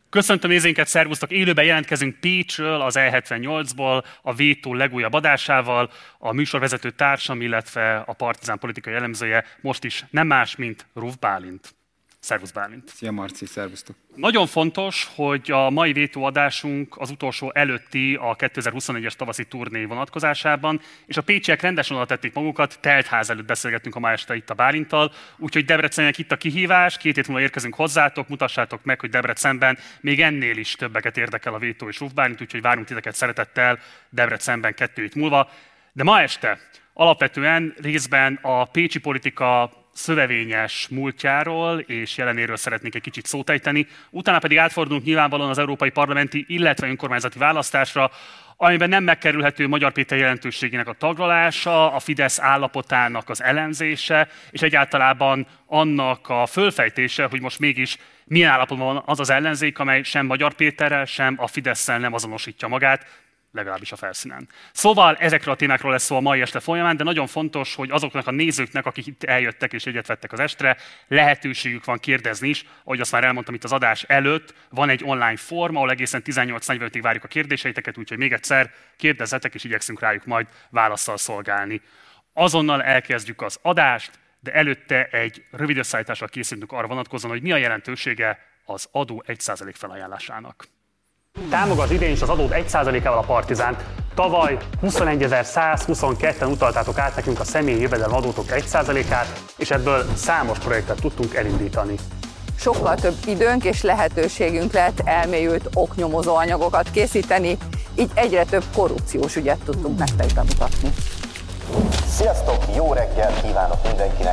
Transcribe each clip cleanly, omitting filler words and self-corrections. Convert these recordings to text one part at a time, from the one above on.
Köszöntöm nézőinket, szervusztok! Élőben jelentkezünk Pécsről, az E78-ból, a Vétó legújabb adásával. A műsorvezető társam, illetve a Partizán politikai elemzője most is nem más, mint Ruf Bálint. Szervusz Bálint! Szia Marci, szervusztok! Nagyon fontos, hogy a mai Vétó adásunk az utolsó előtti a 2021-es tavaszi turné vonatkozásában, és a pécsiek rendesen oda tették magukat, telt ház előtt beszélgettünk a ma este itt a Bálinttal, úgyhogy Debrecennek itt a kihívás, 2 hét múlva érkezünk hozzátok, mutassátok meg, hogy Debrecenben még ennél is többeket érdekel a Vétó és Ruf Bálint, úgyhogy várunk titeket szeretettel Debrecenben 2 hét múlva. De ma este alapvetően részben a pécsi politika szövevényes múltjáról és jelenéről szeretnék egy kicsit szót ejteni, utána pedig átfordulunk nyilvánvalóan az európai parlamenti, illetve önkormányzati választásra, amiben nem megkerülhető Magyar Péter jelentőségének a taglalása, a Fidesz állapotának az elemzése, és egyáltalában annak a fölfejtése, hogy most mégis milyen állapotban van az az ellenzék, amely sem Magyar Péterrel, sem a Fidesszel nem azonosítja magát, legalábbis a felszínen. Szóval ezekről a témákról lesz szó a mai este folyamán, de nagyon fontos, hogy azoknak a nézőknek, akik itt eljöttek és egyet vettek az estre, lehetőségük van kérdezni is. Ahogy azt már elmondtam itt az adás előtt, van egy online forma, ahol egészen 18:45-ig várjuk a kérdéseiteket, úgyhogy még egyszer kérdezzetek, és igyekszünk rájuk majd válasszal szolgálni. Azonnal elkezdjük az adást, de előtte egy rövid összeállítással készülünk arra vonatkozóan, hogy mi a jelentősége az adó 1% felajánlásának. Támogat idén is az adód 1%-ával a Partizánt. Tavaly 21.122-en utaltátok át nekünk a személyi jövedelem adótok 1%-át, és ebből számos projektet tudtunk elindítani. Sokkal több időnk és lehetőségünk lett elmélyült oknyomozó anyagokat készíteni, így egyre több korrupciós ügyet tudtunk nektek bemutatni. Sziasztok, jó reggelt kívánok mindenkinek!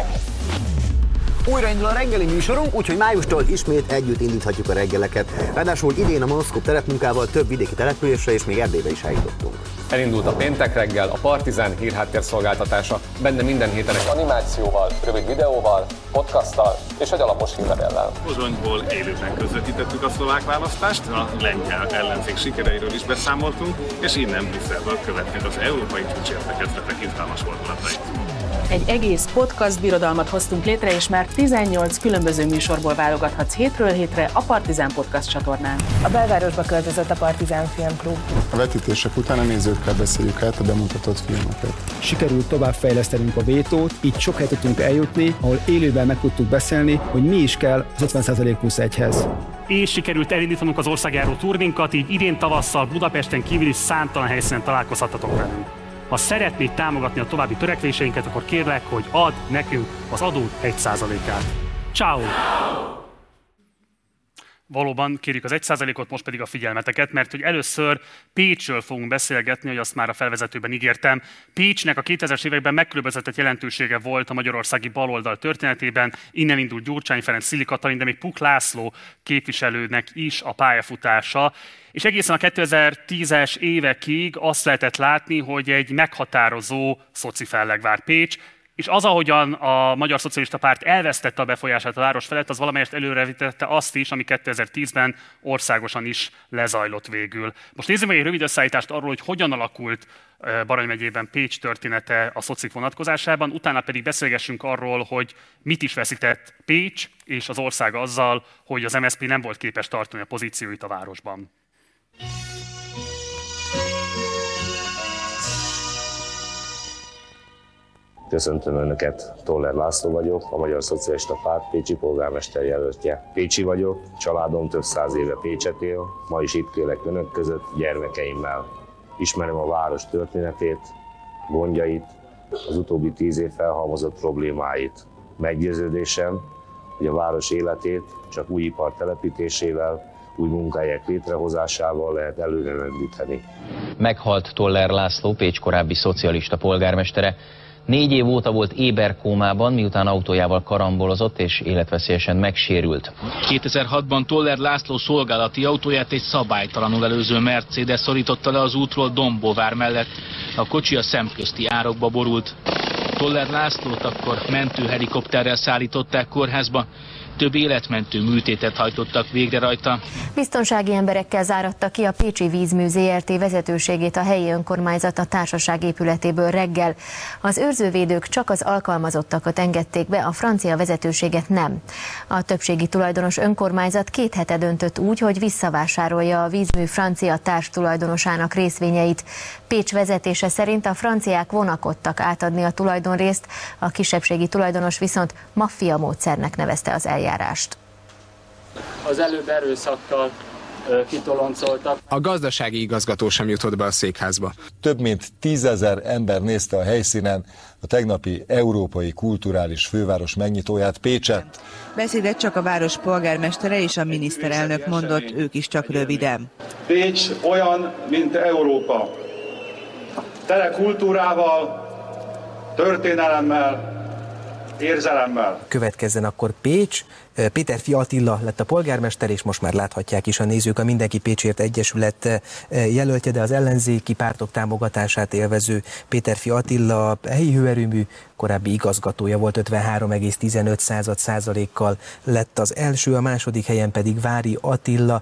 Újraindul a reggeli műsorunk, úgyhogy májustól ismét együtt indíthatjuk a reggeleket. Ráadásul idén a Monoszkóp terepmunkával több vidéki településre és még Erdélybe is eljutottunk. Elindult a péntek reggel, a Partizán hírháttérszolgáltatása, benne minden héten egy Animációval, rövid videóval, podcasttal és egy alapos hírlevéllel. Pozsonyból élőben közvetítettük a szlovák választást, a lengyel ellenzék sikereiről is beszámoltunk, és innen Brüsszelből követtük az európai csúcsértekezletek izgalmas fordulatait. Egy egész podcast birodalmat hoztunk létre, és már 18 különböző műsorból válogathatsz hétről hétre a Partizán Podcast csatornán. A belvárosba költözött a Partizán Filmklub. A vetítések után a nézőkkel beszéljük át a bemutatott filmeket. Sikerült továbbfejlesztenünk a Vétót, így sok helyet tudtunk eljutni, ahol élőben meg tudtuk beszélni, hogy mi is kell az 50%+1-hez. És sikerült elindítanunk az országjáró turnénkat, így idén tavasszal Budapesten kívül is számtalan helyszínen találkozhatatok velünk. Ha szeretnéd támogatni a további törekvéseinket, akkor kérlek, hogy add nekünk az adód 1%-át. Ciao. Valóban kérjük az 1%-ot, most pedig a figyelmeteket, mert hogy először Pécsről fogunk beszélgetni, hogy azt már a felvezetőben ígértem. Pécsnek a 2000-es években megkülönböztetett jelentősége volt a magyarországi baloldal történetében, innen indult Gyurcsány Ferenc, Szili Katalin, de még Puk László képviselőnek is a pályafutása. És egészen a 2010-es évekig azt lehetett látni, hogy egy meghatározó szoci felleg vár Pécs, és az, ahogyan a Magyar Szocialista Párt elvesztette a befolyását a város felett, az valamelyest előrevitette azt is, ami 2010-ben országosan is lezajlott végül. Most nézzük meg egy rövid összeállítást arról, hogy hogyan alakult Barany megyében Pécs története a szocik vonatkozásában, utána pedig beszélgessünk arról, hogy mit is veszített Pécs és az ország azzal, hogy az MSZP nem volt képes tartani a pozícióit a városban. Köszöntöm Önöket, Toller László vagyok, a Magyar Szocialista Párt pécsi polgármester jelöltje. Pécsi vagyok, családom több 100 éve Pécset él, ma is itt élek Önök között gyermekeimmel. Ismerem a város történetét, gondjait, az utóbbi 10 év felhalmozott problémáit. Meggyőződésem, hogy a város életét csak új ipar telepítésével, új munkahelyek létrehozásával lehet előre lendíteni. Meghalt Toller László, Pécs korábbi szocialista polgármestere. 4 év óta volt éberkómában, miután autójával karambolozott és életveszélyesen megsérült. 2006-ban Toller László szolgálati autóját egy szabálytalanul előző Mercedes szorította le az útról Dombóvár mellett. A kocsi a szemközti árokba borult. Toller Lászlót akkor mentőhelikopterrel szállították kórházba. több életmentő műtétet hajtottak végre rajta. Biztonsági emberekkel záratta ki a Pécsi Vízmű Zrt. Vezetőségét a helyi önkormányzat a társaság épületéből reggel. Az őrzővédők csak az alkalmazottakat engedték be, a francia vezetőséget nem. A többségi tulajdonos önkormányzat 2 hete döntött úgy, hogy visszavásárolja a vízmű francia társtulajdonosának részvényeit. Pécs vezetése szerint a franciák vonakodtak átadni a tulajdonrészt, a kisebbségi tulajdonos viszont maffia módszernek nevezte az eljárást. Az előbb erőszakkal kitoloncoltak. A gazdasági igazgató sem jutott be a székházba. Több mint 10 000 ember nézte a helyszínen a tegnapi Európai Kulturális Főváros megnyitóját, Pécset. Beszédet csak a város polgármestere és a miniszterelnök mondott, ők is csak röviden. Pécs olyan, mint Európa. Tele kultúrával, történelemmel, érzelemmel. Következzen akkor Pécs. Péterfi Attila lett a polgármester, és most már láthatják is a nézők a Mindenki Pécsért Egyesület jelöltje, de az ellenzéki pártok támogatását élvező Péterfi Attila helyi hőerőmű korábbi igazgatója volt, 53,15%-kal lett az első, a második helyen pedig Vári Attila.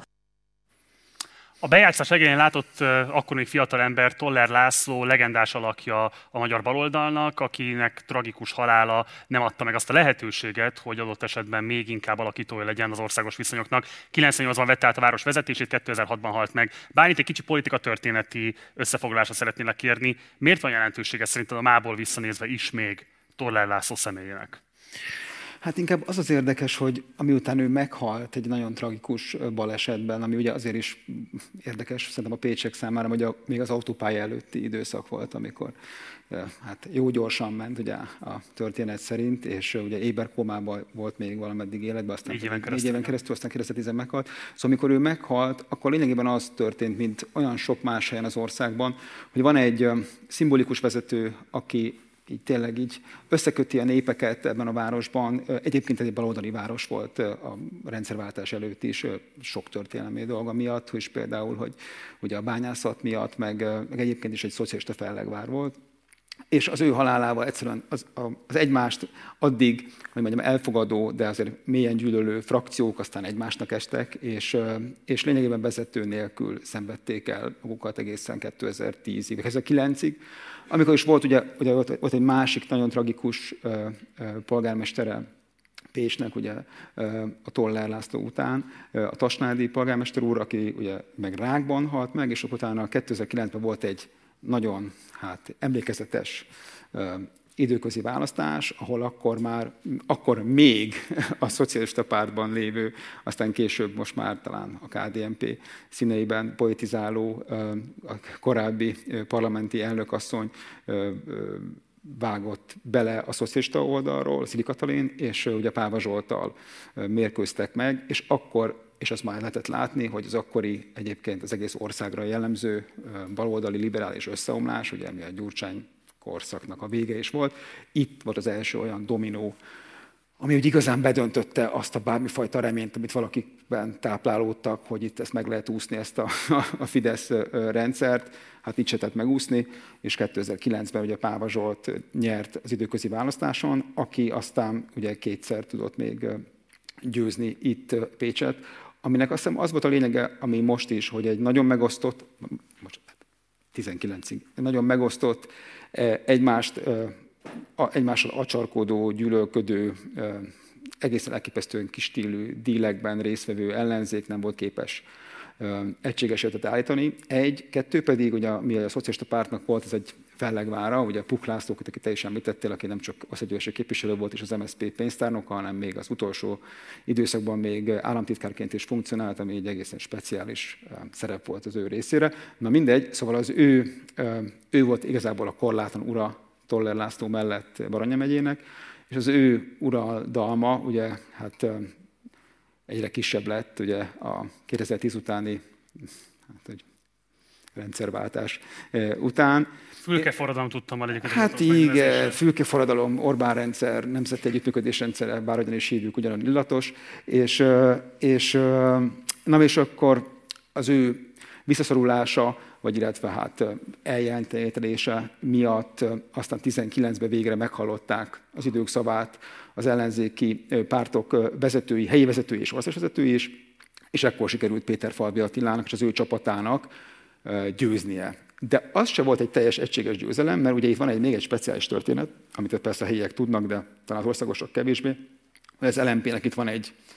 A bejátszás reggelén látott akkor még fiatal ember Toller László legendás alakja a magyar baloldalnak, akinek tragikus halála nem adta meg azt a lehetőséget, hogy adott esetben még inkább alakítója legyen az országos viszonyoknak. 98-ban vette át a város vezetését, 2006-ban halt meg. Bár itt egy kicsi politikatörténeti összefoglalásra szeretnélek kérni, miért van jelentősége szerinted a mából visszanézve is még Toller László személyének? Hát inkább az az érdekes, hogy amiután ő meghalt egy nagyon tragikus balesetben, ami ugye azért is érdekes, szerintem a pécsiek számára, hogy még az autópálya előtti időszak volt, amikor hát jó gyorsan ment ugye a történet szerint, és ugye éberkómában volt még valameddig életben, aztán 4 éven keresztül, aztán 2010-ben meghalt. Szóval amikor ő meghalt, akkor lényegében az történt, mint olyan sok más helyen az országban, hogy van egy szimbolikus vezető, aki így tényleg így összeköti a népeket ebben a városban. Egyébként egy baloldali város volt a rendszerváltás előtt is sok történelmi dolga miatt, és például, hogy ugye a bányászat miatt, meg egyébként is egy szocialista fellegvár volt. És az ő halálával egyszerűen az egymást addig, hogy mondjam, elfogadó, de azért mélyen gyűlölő frakciók aztán egymásnak estek, és lényegében vezető nélkül szenvedték el magukat egészen 2010-ig, 2009-ig, amikor is volt, ugye volt egy másik nagyon tragikus polgármestere Pécsnek, ugye a Toller László után, a Tasnádi polgármester úr, aki ugye meg rákban halt meg, és utána 2009-ben volt egy nagyon emlékezetes időközi választás, ahol akkor még a szocialista pártban lévő, aztán később most már talán a KDNP színeiben politizáló a korábbi parlamenti elnökasszony vágott bele a szocialista oldalról, Szili Katalin, és ugye Páva Zsolttal mérkőztek meg, és azt már lehetett látni, hogy az akkori egyébként az egész országra jellemző baloldali liberális összeomlás, ugye ami a Gyurcsány korszaknak a vége is volt, itt volt az első olyan dominó, ami úgy igazán bedöntötte azt a bármifajta reményt, amit valakikben táplálódtak, hogy itt ezt meg lehet úszni, ezt a Fidesz rendszert. Hát itt se tett megúszni, és 2009-ben ugye Páva Zsolt nyert az időközi választáson, aki aztán ugye 2-szer tudott még győzni itt Pécset, aminek azt hiszem az volt a lényege, ami most is, hogy egy nagyon megosztott, 19-ig, nagyon megosztott, egymással acsarkodó, gyűlölködő, egészen elképesztően kis stílű dílekben résztvevő ellenzék nem volt képes egységes ötletet állítani. 2 pedig, ugye, mi a szocialista pártnak volt, ez egy fellegvára, ugye Puk László, aki te is említettél, aki nem csak országgyűlési képviselő volt és az MSZP pénztárnoka, hanem még az utolsó időszakban még államtitkárként is funkcionált, ami egy egészen speciális szerep volt az ő részére. Na mindegy, szóval ő volt igazából a korlátlan ura Toller László mellett Baranya megyének, és az ő uralma ugye hát egyre kisebb lett ugye a 2010 utáni rendszerváltás után. Fülkeforradalom tudtam már egyébként. Hát igen, fülkeforradalom, Orbán rendszer, nemzeti együttműködés rendszere, bárhogyan is hívjuk, ugyanolyan illatos, és akkor az ő visszaszorulása, vagy illetve hát eljelentése miatt aztán 19-ben végre meghallották az idők szavát az ellenzéki pártok vezetői, helyi vezetői és országvezetői is, és ekkor sikerült Péterfalvi Attilának és az ő csapatának győznie. De az se volt egy teljes egységes győzelem, mert ugye itt van még egy speciális történet, amit persze a helyiek tudnak, de talán az országosok kevésbé, hogy az LMP-nek itt van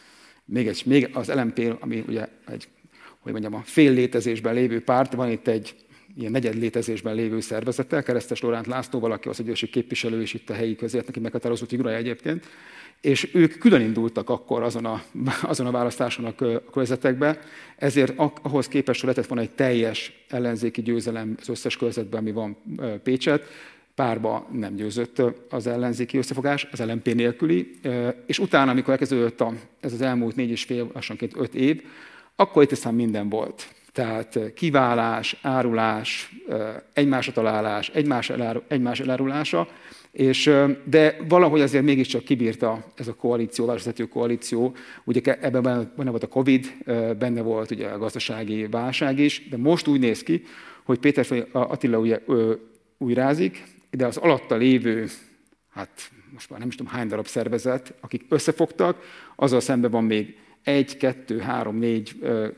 még az LMP, ami ugye a fél létezésben lévő párt, van itt egy ilyen negyed létezésben lévő szervezettel, Keresztes Loránd Lászlóval, aki az egyőrség képviselő, és itt a helyi közért neki meghatározott figurája egyébként, és ők külön indultak akkor azon a választáson a körzetekbe, ezért ahhoz képest, hogy lehetett volna egy teljes ellenzéki győzelem az összes körzetben, ami van Pécset, párba nem győzött az ellenzéki összefogás, az LMP nélküli, és utána, amikor elkezdődött ez az elmúlt 4,5, lassanként 5 év, akkor itt aztán minden volt. Tehát kiválás, árulás, egymásra találás, egymás elárulása, de valahogy azért mégiscsak kibírta ez a koalíció, városvezető koalíció. Ugye ebben benne volt a Covid, benne volt ugye a gazdasági válság is, de most úgy néz ki, hogy Péterfalvi Attila ugye újrázik, de az alatta lévő, hát most már nem is tudom hány darab szervezet, akik összefogtak, azzal szemben van még 1, 2, 3, 4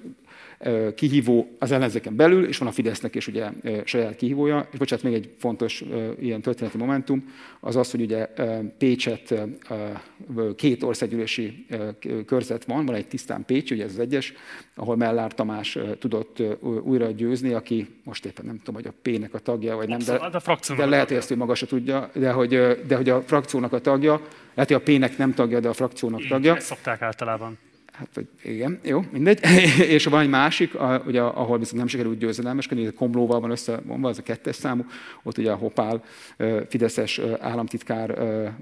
kihívó az ellenzéken belül, és van a Fidesznek is ugye saját kihívója. És bocsánat, még egy fontos ilyen történeti momentum, az az, hogy ugye Pécset 2 országgyűlési körzet van egy tisztán Pécs, ugye ez az egyes, ahol Mellár Tamás tudott újra győzni, aki most éppen nem tudom, hogy a P-nek a tagja, vagy nem, de lehet, hogy ezt ő maga se tudja, de hogy a frakciónak a tagja, lehet, hogy a P-nek nem tagja, de a frakciónak tagja. Ezt szokták általában. Hát, igen, jó, mindegy. És van egy másik, ugye, ahol viszont nem sikerült győzelemeskedni, a Komlóval van összevonva, az a 2-es számú, ott ugye a Hopál fideszes államtitkár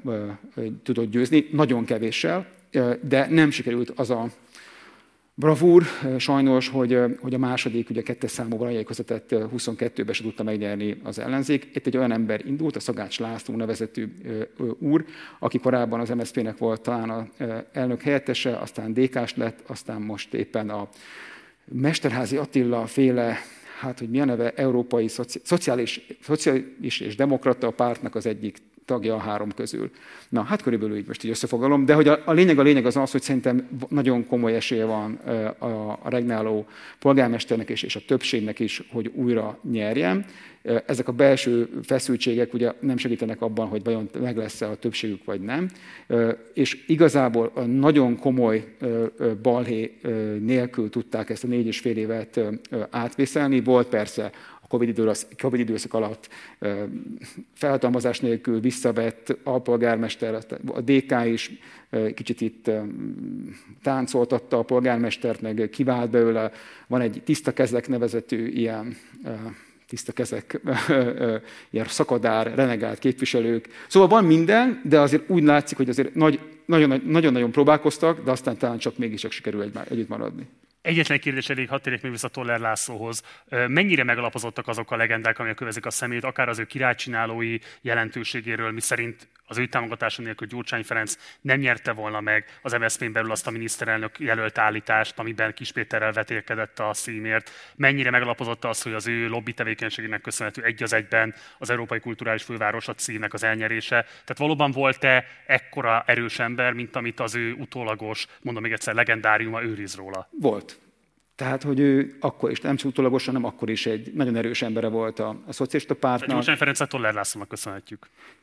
tudott győzni, nagyon kevéssel, de nem sikerült az a bravúr, sajnos, hogy a második, ugye 2-es számú Branyai közvetett 22-ben se tudta megnyerni az ellenzék. Itt egy olyan ember indult, a Szagács László nevezetű úr, aki korábban az MSZP-nek volt talán az elnök helyettese, aztán DK-s lett, aztán most éppen a Mesterházy Attila féle, hát hogy mi a neve, Európai Szociális és Demokrata Pártnak az egyik tagja a 3 közül. Na, hát körülbelül így most így összefoglalom, de hogy a lényeg az, hogy szerintem nagyon komoly esélye van a regnáló polgármesternek és a többségnek is, hogy újra nyerjen. Ezek a belső feszültségek ugye nem segítenek abban, hogy vajon meg lesz-e a többségük, vagy nem. És igazából a nagyon komoly balhé nélkül tudták ezt a 4,5 évet átvészelni. Volt persze Covid időszak alatt felhatalmazás nélkül visszavett alpolgármester, a DK is kicsit itt táncoltatta a polgármestert, meg kivált belőle. Van egy Tiszta Kezek nevezetű ilyen tiszta kezek, ilyen szakadár, renegált képviselők. Szóval van minden, de azért úgy látszik, hogy azért nagyon-nagyon próbálkoztak, de aztán talán csak mégiscsak sikerül együtt maradni. Egyetlen kérdés elég, hadd térjek még vissza Toller Lászlóhoz. Mennyire megalapozottak azok a legendák, amelyek kövezik a szemét, akár az ő királycsinálói jelentőségéről, miszerint az ő támogatása nélkül Gyurcsány Ferenc nem nyerte volna meg az MSZP-n belül azt a miniszterelnök jelölt állítást, amiben Kiss Péterrel vetélkedett a színért. Mennyire megalapozott az, hogy az ő lobby tevékenységének köszönhető egy az egyben az Európai Kulturális Főváros a címnek az elnyerése. Tehát valóban volt-e ekkora erős ember, mint amit az ő utólagos, mondom még egyszer, legendáriuma őriz róla? Volt. Tehát, hogy ő akkor is, nem csak utólagosan, hanem akkor is egy nagyon erős embere volt a szocialista pártnak. Gyurcsány Ferencet Toller Lászlónak köszönhetjük.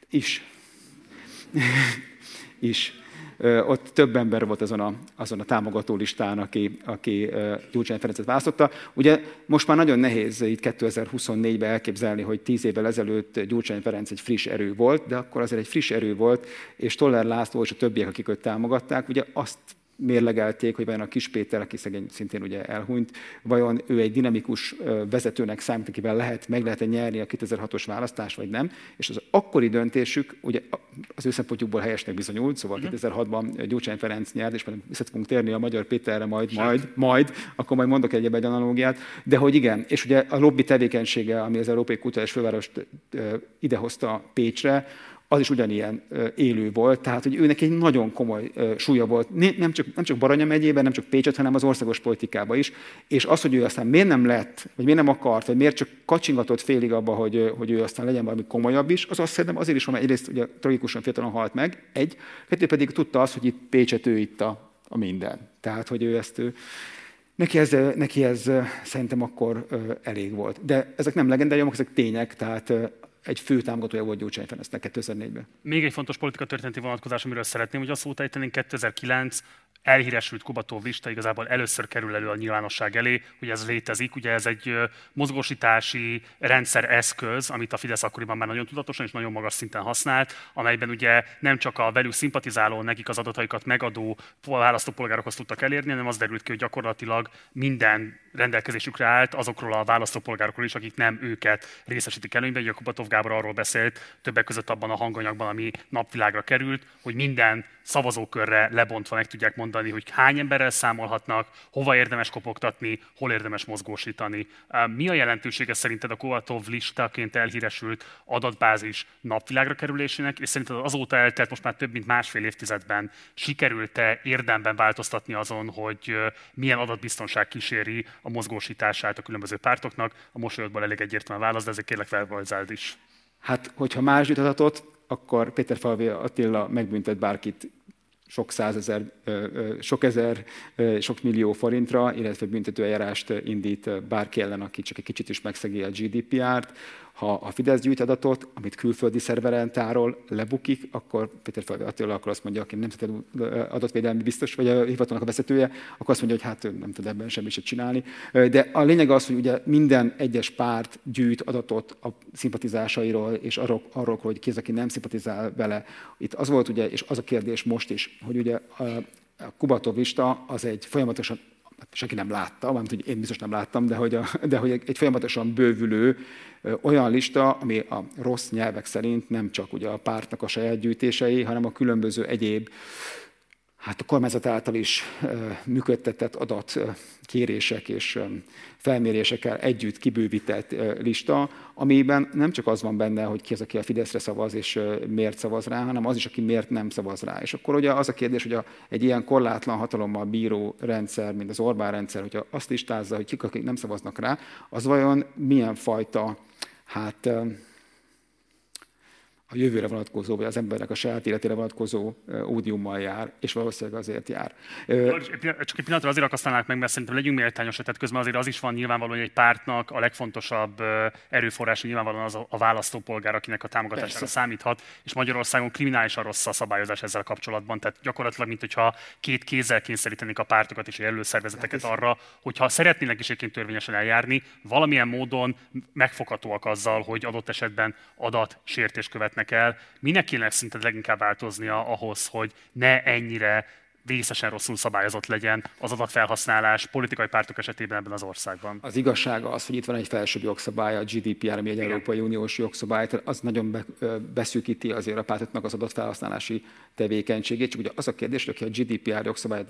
Is. Ott több ember volt azon a támogató listán, aki Gyurcsány Ferencet választotta. Ugye most már nagyon nehéz itt 2024-ben elképzelni, hogy 10 évvel ezelőtt Gyurcsány Ferenc egy friss erő volt, de akkor azért egy friss erő volt, és Toller László és a többiek, akik őt támogatták, ugye azt mérlegelték, hogy vajon a Kiss Péter, aki szintén ugye elhunyt, vajon ő egy dinamikus vezetőnek számít, akivel meg lehet nyerni a 2006-os választást, vagy nem. És az akkori döntésük, ugye az ő szempontjukból helyesnek bizonyult, szóval 2006-ban Gyurcsány Ferenc nyert, és majd vissza fogunk térni a Magyar Péterre majd, akkor majd mondok egy analógiát, de hogy igen, és ugye a lobby tevékenysége, ami az Európai Kulturális Fővárost idehozta Pécsre, az is ugyanilyen élő volt, tehát hogy őnek egy nagyon komoly súlya volt, nem csak Baranya megyében, nem csak Pécset, hanem az országos politikában is, és az, hogy ő aztán miért nem lett, vagy miért nem akart, vagy miért csak kacsingatott félig abba, hogy ő aztán legyen valami komolyabb is, az azt szerintem azért is, mert egyrészt ugye tragikusan fiatalon halt meg, kettő pedig tudta azt, hogy itt Pécset ő itt a minden. Tehát, hogy ő ezt neki ez szerintem akkor elég volt. De ezek nem legendáriumok, ezek tények, tehát egy fő támogatója volt Gyurcsány Ferencnek 2004-ben. Még egy fontos politikatörténeti vonatkozás, amiről szeretném, hogy a szót ejtenénk, 2009 elhíresült Kubatov lista igazából először kerül elő a nyilvánosság elé, hogy ez létezik. Ugye ez egy mozgósítási rendszer eszköz, amit a Fidesz akkoriban már nagyon tudatosan és nagyon magas szinten használt, amelyben ugye nem csak a velük szimpatizáló, nekik az adataikat megadó választópolgárokhoz tudtak elérni, hanem az derült ki, hogy gyakorlatilag minden rendelkezésükre állt azokról a választópolgárokról is, akik nem őket részesítik előnyben. Ugye Kubatov Gábor arról beszélt többek között abban a hanganyagban, ami napvilágra került, hogy minden szavazókörre lebontva meg tudják mondani, hogy hány emberrel számolhatnak, hova érdemes kopogtatni, hol érdemes mozgósítani. Mi a jelentősége szerinted a Kubatov listaként elhíresült adatbázis napvilágra kerülésének, és szerinted azóta eltelt most már több mint másfél évtizedben sikerült-e érdemben változtatni azon, hogy milyen adatbiztonság kíséri a mozgósítását a különböző pártoknak? A mosolyodból elég egyértelmű válasz, de ezért kérlek felvajzáld is. Hát, hogyha más gyűjt adatot, akkor Péterfalvi Attila megbüntet bárkit sok százezer, sok millió forintra, illetve büntetőeljárást indít bárki ellen, aki csak egy kicsit is megszegi a GDPR-t. Ha a Fidesz gyűjt adatot, amit külföldi szerveren tárol, lebukik, akkor Péterfalvi Attila akkor azt mondja, aki nemzeti adatvédelmi biztos, vagy a hivatalnak a vezetője, akkor azt mondja, hogy hát ő nem tud ebben semmit se csinálni. De a lényeg az, hogy ugye minden egyes párt gyűjt adatot a szimpatizásairól, és arról, hogy ki az, aki nem szimpatizál vele. Itt az volt ugye, és az a kérdés most is, hogy ugye a Kubatov lista az egy folyamatosan, senki nem látta, mert hogy én biztos nem láttam, de hogy egy folyamatosan bővülő olyan lista, ami a rossz nyelvek szerint nem csak ugye a pártnak a saját gyűjtései, hanem a különböző egyéb, hát a kormányzat által is működtetett adatkérések és felmérésekkel együtt kibővített lista, amiben nem csak az van benne, hogy ki az, aki a Fideszre szavaz és miért szavaz rá, hanem az is, aki miért nem szavaz rá. És akkor ugye az a kérdés, hogy egy ilyen korlátlan hatalommal bíró rendszer, mint az Orbán rendszer, hogyha azt listázza, hogy kik, akik nem szavaznak rá, az vajon milyen fajta, hát a jövőre vonatkozó, vagy az embernek a saját életére vonatkozó ódiummal jár, és valószínűleg azért jár. Csak egy pillanatra azért akasztanák meg, mert szerintem legyünk méltányosak, tehát közben azért az is van nyilvánvalóan, hogy egy pártnak a legfontosabb erőforrása nyilvánvalóan az a választópolgár, akinek a támogatására számíthat, és Magyarországon kriminálisan rossz a szabályozás ezzel kapcsolatban, tehát gyakorlatilag, mint hogyha két kézzel kényszerítenék a pártokat és jelölőszervezeteket arra, hogyha szeretnének is egyébként törvényesen eljárni, valamilyen módon megfoghatóak azzal, hogy adott esetben adatsértés követnek el. Minek kéne szerinted leginkább változnia ahhoz, hogy ne ennyire vészesen rosszul szabályozott legyen az adatfelhasználás politikai pártok esetében ebben az országban? Az igazság az, hogy itt van egy felsőbb jogszabály, a GDPR, ami egy Európai Uniós jogszabály, az nagyon beszűkíti azért a pártoknak az adatfelhasználási tevékenységét. Csak ugye az a kérdés, hogy aki a GDPR jogszabályt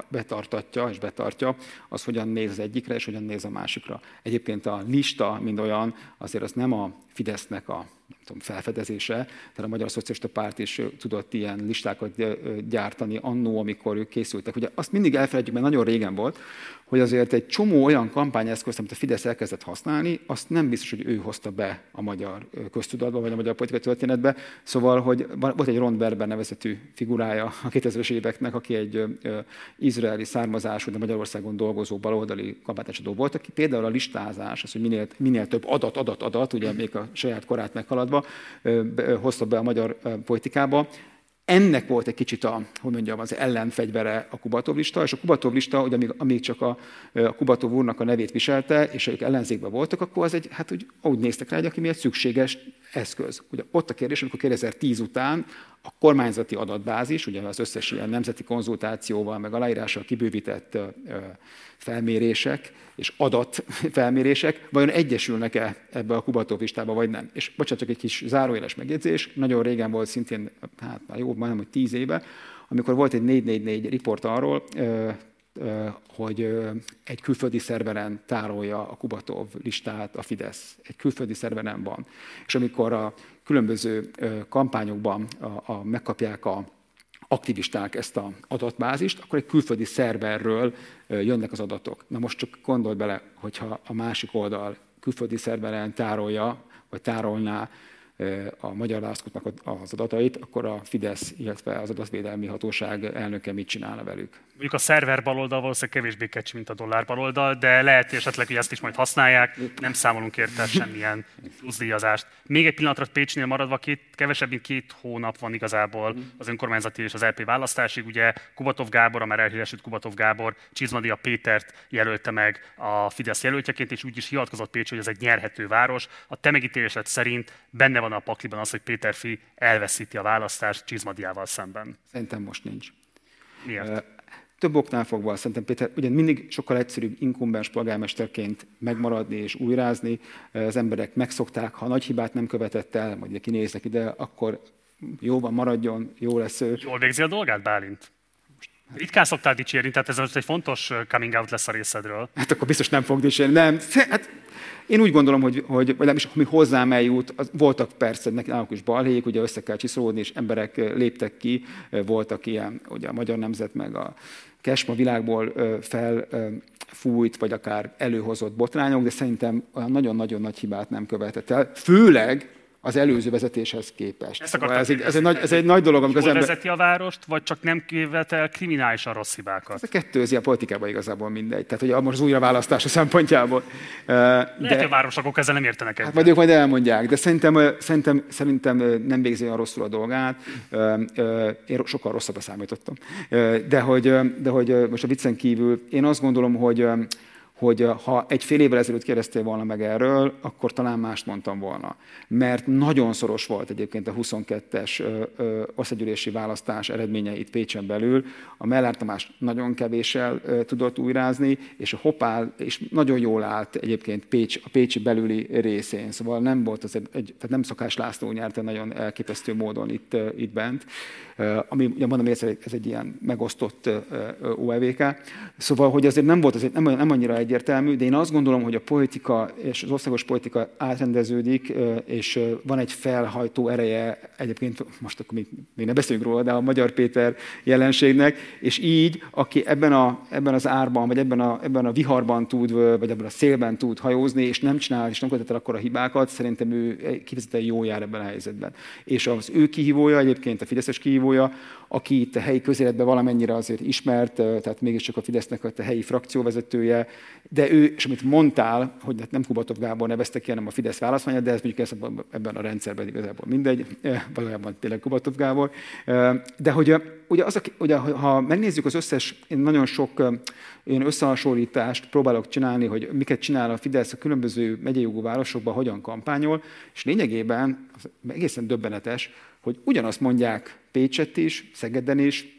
betartja, az hogyan néz az egyikre, és hogyan néz a másikra. Egyébként a lista, mind olyan, azért az nem a Fidesznek a felfedezése, tehát a Magyar Szocialista Párt is tudott ilyen listákat gyártani annó, amikor ők készültek. Ugye azt mindig elfelejtjük, mert nagyon régen volt, hogy azért egy csomó olyan kampányeszközt, amit a Fidesz elkezdett használni, azt nem biztos, hogy ő hozta be a magyar köztudatba, vagy a magyar politikai történetbe. Szóval, hogy volt egy Ron Berber nevezetű figurája a 2000-es éveknek, aki egy izraeli származású, de Magyarországon dolgozó baloldali kampánytanácsadó volt, aki például a listázás, az, hogy minél több adat, ugye még a saját korát meghaladva, hozta be a magyar politikába. Ennek volt egy kicsit az ellenfegyvere a Kubatov lista, és a Kubatov lista, ugye amíg csak a Kubatov úrnak a nevét viselte, és ők ellenzékben voltak, akkor az úgy néztek rá, hogy aki miért szükséges eszköz. Ugye ott a kérdés, amikor 2010 után a kormányzati adatbázis, ugye az összes ilyen nemzeti konzultációval, meg aláírással kibővített felmérések és adatfelmérések, vajon egyesülnek-e ebbe a Kubatov listába, vagy nem? És bocsánat, csak egy kis zárójeles megjegyzés, nagyon régen volt, szintén, hát már jó, majdnem, hogy 10 éve, amikor volt egy 444 riport arról, hogy egy külföldi szerveren tárolja a Kubatov listát a Fidesz. Egy külföldi szerveren van. És amikor a különböző kampányokban megkapják a aktivisták ezt az adatbázist, akkor egy külföldi szerverről jönnek az adatok. Na most csak gondolj bele, hogyha a másik oldal külföldi szerveren tárolja, vagy tárolná a Magyar Választóknak az adatait, akkor a Fidesz, illetve az adatvédelmi hatóság elnöke mit csinálna velük? Mondjuk a szerver baloldal valószínűleg kevésbé kecsi, mint a dollár baloldal, de lehet esetleg, hogy ezt is majd használják, nem számolunk érte semmilyen pluszdíjazást. Még egy pillanatra Pécsnél maradva, kevesebb, mint 2 hónap van igazából az önkormányzati és az LP választásig. Ugye Kubatov Gábor, a már elhíresült Kubatov Gábor, Csizmadia Pétert jelölte meg a Fidesz jelöltjeként, és úgy is hivatkozott Pécs, hogy ez egy nyerhető város. A te megítélésed szerint benne van a pakliban az, hogy Péterfi elveszíti a választást Csizmadiával szemben? Szerintem most nincs. Miért? Több oknál fogva, szerintem Péter ugyan mindig sokkal egyszerűbb inkumbens polgármesterként megmaradni és újrázni. Az emberek megszokták, ha nagy hibát nem követett el, majd kinéznek ide, akkor jó van, maradjon, jó lesz ő. Jól végzi a dolgát, Bálint? Ritkán szoktál dicsérni, tehát ez most egy fontos coming out lesz a részedről. Hát akkor biztos nem fog dicsérni. Nem, hát én úgy gondolom, hogy nem is, ami hozzám eljut, voltak persze, náluk is balhék, ugye össze kell csiszolódni, és emberek léptek ki, voltak ilyen, ugye a Magyar Nemzet meg a Kesma világból felfújt, vagy akár előhozott botrányok, de szerintem olyan nagyon-nagyon nagy hibát nem követett el, főleg az előző vezetéshez képest. Ez egy nagy dolog, amikor az ember vezeti a várost, vagy csak nem követel kriminálisan rossz hibákat? Ez a kettőzi a politikában igazából mindegy. Tehát, hogy most az újraválasztása szempontjából. Lehet, hogy a városokok ezzel nem értenek egyet. Hát ők majd elmondják, de szerintem nem végzi olyan rosszul a dolgát. Én sokkal rosszabbra számítottam. De hogy most a viccen kívül, én azt gondolom, hogy ha egy fél évvel ezelőtt kérdeztél volna meg erről, akkor talán mást mondtam volna. Mert nagyon szoros volt egyébként a 22-es országgyűlési választás eredménye itt Pécsen belül. A Mellár Tamás nagyon kevéssel tudott újrázni, és a Hoppál és nagyon jól állt egyébként a pécsi belüli részén. Szóval nem volt tehát nem Szakás László nyerte nagyon elképesztő módon itt bent. Ami, ugye mondom, ez egy ilyen megosztott OEVK. Szóval, hogy azért nem volt nem annyira egyértelmű, de én azt gondolom, hogy a politika és az országos politika átrendeződik, és van egy felhajtó ereje, egyébként most akkor még ne beszéljünk róla, de a Magyar Péter jelenségnek, és így, aki ebben az árban, vagy ebben a viharban tud, vagy ebben a szélben tud hajózni, és nem csinál, és nem követett el akkor a hibákat, szerintem ő kifejezetten jó jár ebben a helyzetben. És az ő kihívója, egyébként a fideszes kihívója, aki itt a helyi közéletben valamennyire azért ismert, tehát mégiscsak a Fidesznek a helyi frakcióvezetője, de ő, és amit mondtál, hogy nem Kubatov Gábor nevezte ki, hanem a Fidesz választmányát, de ez mondjuk ebben a rendszerben igazából mindegy, valójában tényleg Kubatov Gábor. De hogy ugye, ha megnézzük az összes, én nagyon sok ilyen összehasonlítást próbálok csinálni, hogy miket csinál a Fidesz a különböző megyei jogú városokban, hogyan kampányol, és lényegében egészen döbbenetes, hogy ugyanazt mondják Pécsett is, Szegeden is,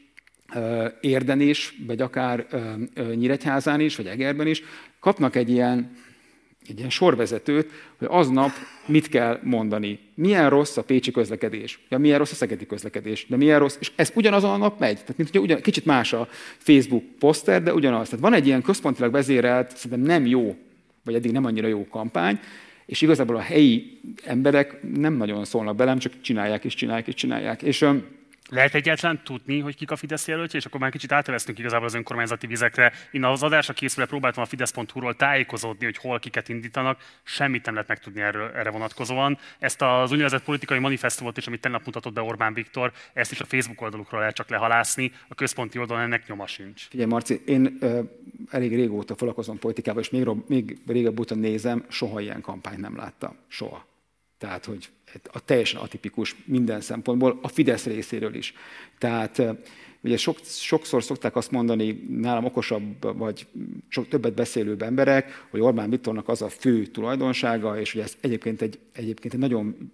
Érden is, vagy akár Nyíregyházán is, vagy Egerben is, kapnak egy ilyen sorvezetőt, hogy aznap mit kell mondani. Milyen rossz a pécsi közlekedés, milyen rossz a szegedi közlekedés, de milyen rossz, és ez ugyanazon a nap megy. Tehát mint kicsit más a Facebook poszter, de ugyanaz. Tehát van egy ilyen központilag vezérelt, szerintem nem jó, vagy eddig nem annyira jó kampány, és igazából a helyi emberek nem nagyon szólnak belem, csak csinálják. És lehet egyáltalán tudni, hogy kik a Fidesz jelöltje, és akkor már kicsit átveztünk igazából az önkormányzati vizekre. Én az adásra készülve próbáltam a Fidesz.hu-ról tájékozódni, hogy hol kiket indítanak, semmit nem lehet megtudni erre vonatkozóan. Ezt az úgynevezett politikai manifestumot is, amit tegnap mutatott be Orbán Viktor, ezt is a Facebook oldalukról lehet csak lehalászni, a központi oldalon ennek nyoma sincs. Figyelj, Marci, én elég régóta foglalkozom politikával, és még régebb óta nézem, soha ilyen kampányt nem láttam. Soha. Tehát, hogy teljesen atipikus minden szempontból, a Fidesz részéről is. Tehát ugye sokszor szokták azt mondani, nálam okosabb, vagy többet beszélőbb emberek, hogy Orbán Viktornak az a fő tulajdonsága, és hogy ez egyébként egy nagyon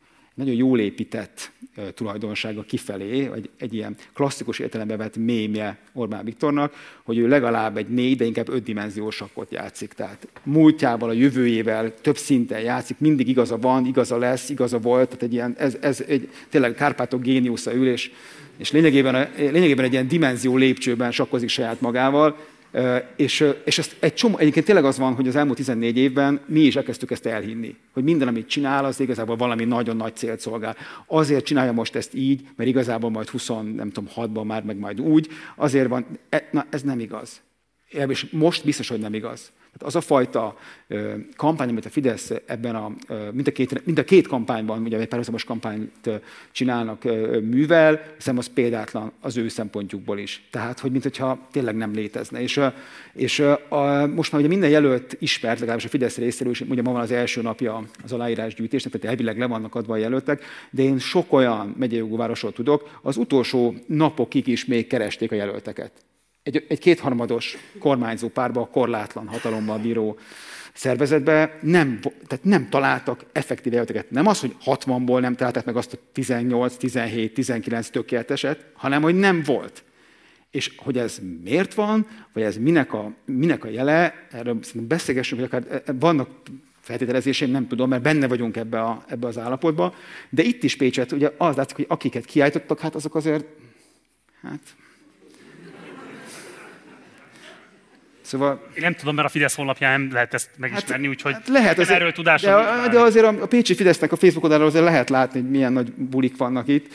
jól épített tulajdonsága kifelé, vagy egy ilyen klasszikus értelembe vett mémje Orbán Viktornak, hogy ő legalább egy 4, de inkább 5 dimenziós sakkot játszik. Tehát múltjával, a jövőjével több szinten játszik, mindig igaza van, igaza lesz, igaza volt, tehát egy ilyen, ez egy tényleg Kárpátok géniusza ül, és és lényegében egy ilyen dimenzió lépcsőben sakkozik saját magával, és egyébként tényleg az van, hogy az elmúlt 14 évben mi is elkezdtük ezt elhinni, hogy minden, amit csinál, az igazából valami nagyon nagy célt szolgál. Azért csinálja most ezt így, mert igazából majd 26-ban már, meg majd úgy, azért van, ez nem igaz. És most biztos, hogy nem igaz. Tehát az a fajta kampány, amit a Fidesz ebben mind a két kampányban, ugye egy párhuzamos kampányt csinálnak, művel, hiszem az példátlan az ő szempontjukból is. Tehát, hogy mintha tényleg nem létezne. És most már ugye minden jelölt ismert, legalábbis a Fidesz részéről is, ugye ma van az első napja az aláírásgyűjtésnek, tehát elvileg le vannak adva a jelöltek, de én sok olyan megyei jogú városról tudok, az utolsó napokig is még keresték a jelölteket. Egy kétharmados kormányzó párba, a korlátlan hatalommal bíró szervezetbe nem találtak effektív jelölteket. Nem az, hogy 60-ból nem találták meg azt a 18, 17, 19 tökéleteset, hanem hogy nem volt. És hogy ez miért van, vagy ez minek a jele, erről beszélgessünk, hogy akár vannak feltételezéseim, nem tudom, mert benne vagyunk ebbe az állapotba, de itt is Pécset, ugye az látszik, hogy akiket kiállítottak, hát azok azért, Szóval... Én nem tudom, mert a Fidesz honlapján nem lehet ezt megismerni, úgyhogy lehet, azért, erről tudásom de azért a Pécsi Fidesznek a Facebook oldalról azért lehet látni, hogy milyen nagy bulik vannak itt.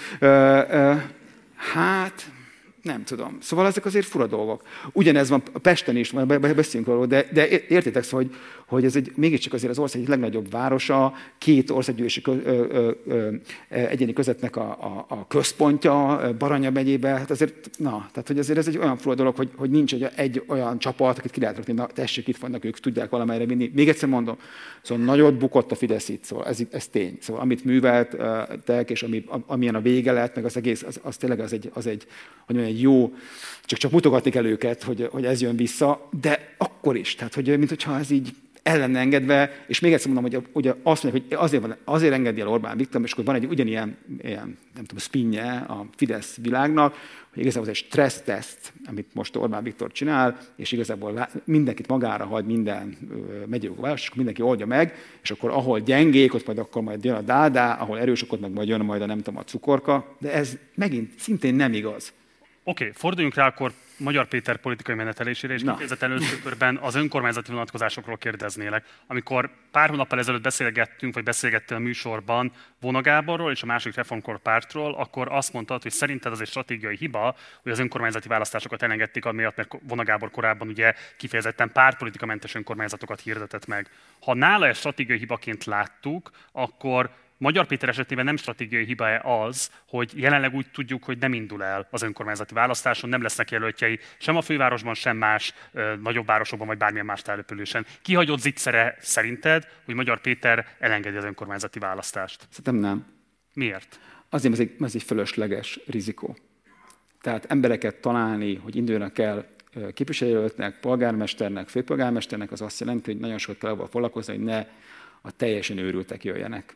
Nem tudom. Szóval ezek azért fura dolgok. Ugyanez van Pesten is, beszéljünk róla, de értitek, szóval, hogy ez mégiscsak azért az ország egyik legnagyobb városa, két országgyűlési egyéni közöttnek a központja, Baranya megyébe, hát azért, tehát hogy azért ez egy olyan fura dolog, hogy nincs egy olyan csapat, akit ki lehet rakni, tessék, itt vannak, ők tudják valamelyre vinni. Még egyszer mondom, szóval nagyot bukott a Fidesz itt, szóval ez tény. Szóval amit műveltek, és amilyen a vége lett, meg az egész, az tényleg az egy hogy mondjam, jó, csak mutogatni kell őket, hogy ez jön vissza, de akkor is, tehát hogy mintha ez így el lenne engedve, és még egyszer mondom, hogy ugye azt mondják, hogy azért engedi el Orbán Viktor, és akkor van egy ugyanilyen nem tudom, spinje a Fidesz világnak, hogy igazából ez egy stresszteszt, amit most Orbán Viktor csinál, és igazából mindenkit magára hagy minden megyei jogú város, és akkor mindenki oldja meg, és akkor ahol gyengék, ott majd jön a dádá, ahol erősök, ott meg jön majd a cukorka, de ez megint szintén nem igaz. Oké, forduljunk rá akkor Magyar Péter politikai menetelésére, és kifejezetten először körben az önkormányzati vonatkozásokról kérdeznélek. Amikor pár hónappal ezelőtt beszélgettél a műsorban Vona Gáborról és a másik Reformkor pártról, akkor azt mondtad, hogy szerinted az egy stratégiai hiba, hogy az önkormányzati választásokat elengedték amiatt, mert Vona Gábor korábban ugye kifejezetten pártpolitikamentes önkormányzatokat hirdetett meg. Ha nála ezt stratégiai hibaként láttuk, akkor Magyar Péter esetében nem stratégiai hiba az, hogy jelenleg úgy tudjuk, hogy nem indul el az önkormányzati választáson, nem lesznek jelöltjei sem a fővárosban, sem más nagyobb városokban, vagy bármilyen más településen. Kihagyott zicsere szerinted, hogy Magyar Péter elengedi az önkormányzati választást? Szerintem nem. Miért? Azért, mert ez egy fölösleges rizikó. Tehát embereket találni, hogy induljanak el képviselőjelöltnek, polgármesternek, főpolgármesternek, az azt jelenti, hogy nagyon sokat kell abban foglalkozni, hogy ne a teljesen őrültek jöjjenek.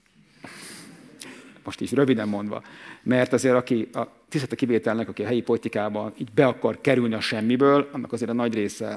Most így röviden mondva. Mert azért, aki a tisztelt kivételnek, aki a helyi politikában így be akar kerülni a semmiből, annak azért a nagy része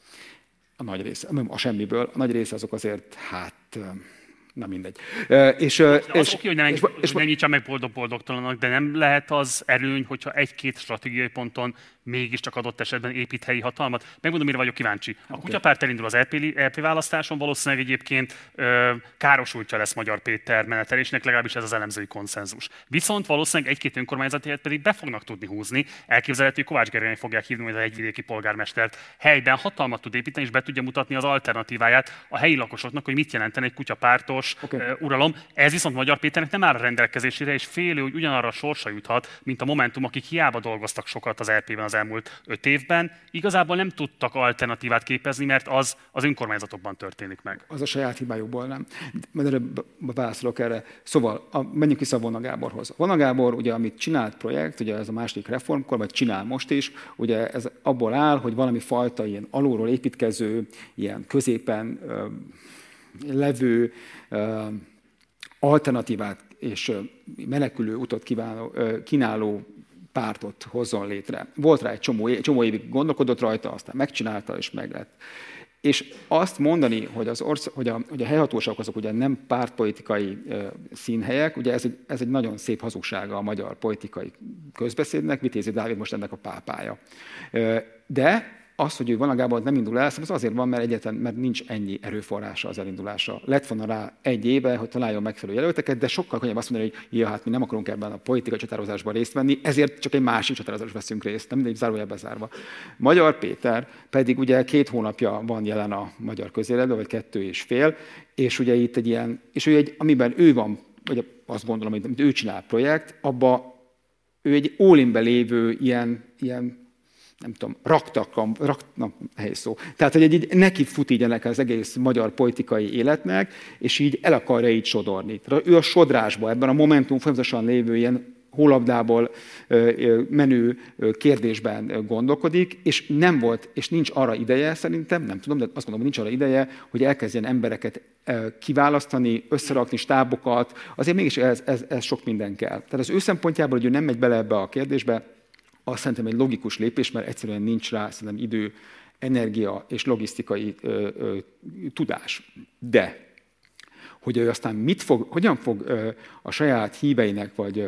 azok azért, na mindegy. Az oké, hogy nem nyitsa meg boldog-boldogtalanok, de nem lehet az előny, hogyha egy-két stratégiai ponton mégiscsak adott esetben épít helyi hatalmat. Megmondom, mire vagyok kíváncsi. A Kutyapárt elindul az LP választáson, valószínűleg egyébként károsultja lesz Magyar Péter menetelésnek, legalábbis ez az elemzői konszenzus. Viszont valószínűleg egy-két önkormányzati helyet pedig be fognak tudni húzni. Elképzelhető, hogy Kovács Gergelynek fogják hívni majd a hegyvidéki polgármestert. Helyben hatalmat tud építeni, és be tudja mutatni az alternatíváját a helyi lakosoknak, hogy mit jelentene egy kutyapártos uralom. Ez viszont Magyar Péternek nem áll a rendelkezésére, és félő, hogy ugyanarra a sorsa juthat, mint a Momentum, akik hiába dolgoztak sokat az LP-ben az elmúlt 5 évben, igazából nem tudtak alternatívát képezni, mert az önkormányzatokban történik meg. Az a saját hibájukból nem. Majd válaszolok erre. Szóval menjünk vissza a Vona Gáborhoz. A Vona Gábor, ugye, amit csinált projekt, ugye ez a második reformkor, vagy csinál most is, ugye ez abból áll, hogy valami fajta ilyen alulról építkező, ilyen középen levő alternatívát és menekülő utat kínáló pártot hozzon létre. Volt rá egy csomó évig gondolkodott rajta, aztán megcsinálta, és meg lett. És azt mondani, hogy, hogy a helyhatóságok azok ugye nem pártpolitikai színhelyek, ugye ez egy nagyon szép hazugsága a magyar politikai közbeszédnek, Vitézi Dávid most ennek a pápája. De az, hogy ő valójában nem indul el, az azért van, mert nincs ennyi erőforrása az elindulásra. Lett volna rá egy éve, hogy találjon megfelelő jelölteket, de sokkal könnyebb azt mondani, hogy ja, hát mi nem akarunk ebben a politikai csatározásban részt venni, ezért csak egy másik csatározásban veszünk részt, nem mindegy, zárójelbe zárva. Magyar Péter pedig ugye 2 hónapja van jelen a magyar közéletben, vagy 2,5, és ugye itt egy ilyen, és ő amiben ő van, vagy azt gondolom, hogy ő csinál projekt, abba ő egy all-inbe lévő ilyen nem tudom, nehéz szó. Tehát, hogy így neki fut így ennek az egész magyar politikai életnek, és így el akarja így sodorni. Tehát ő a sodrásban, ebben a Momentum folyamatosan lévő ilyen hólabdából menő kérdésben gondolkodik, és nem volt, és nincs arra ideje szerintem, nem tudom, de azt mondom, hogy nincs arra ideje, hogy elkezdjen embereket kiválasztani, összerakni stábokat, azért mégis ez sok minden kell. Tehát az ő szempontjából, hogy ő nem megy bele ebbe a kérdésbe, azt szerintem egy logikus lépés, mert egyszerűen nincs rá szerintem idő, energia és logisztikai tudás. De hogy ő aztán hogyan fog a saját híveinek vagy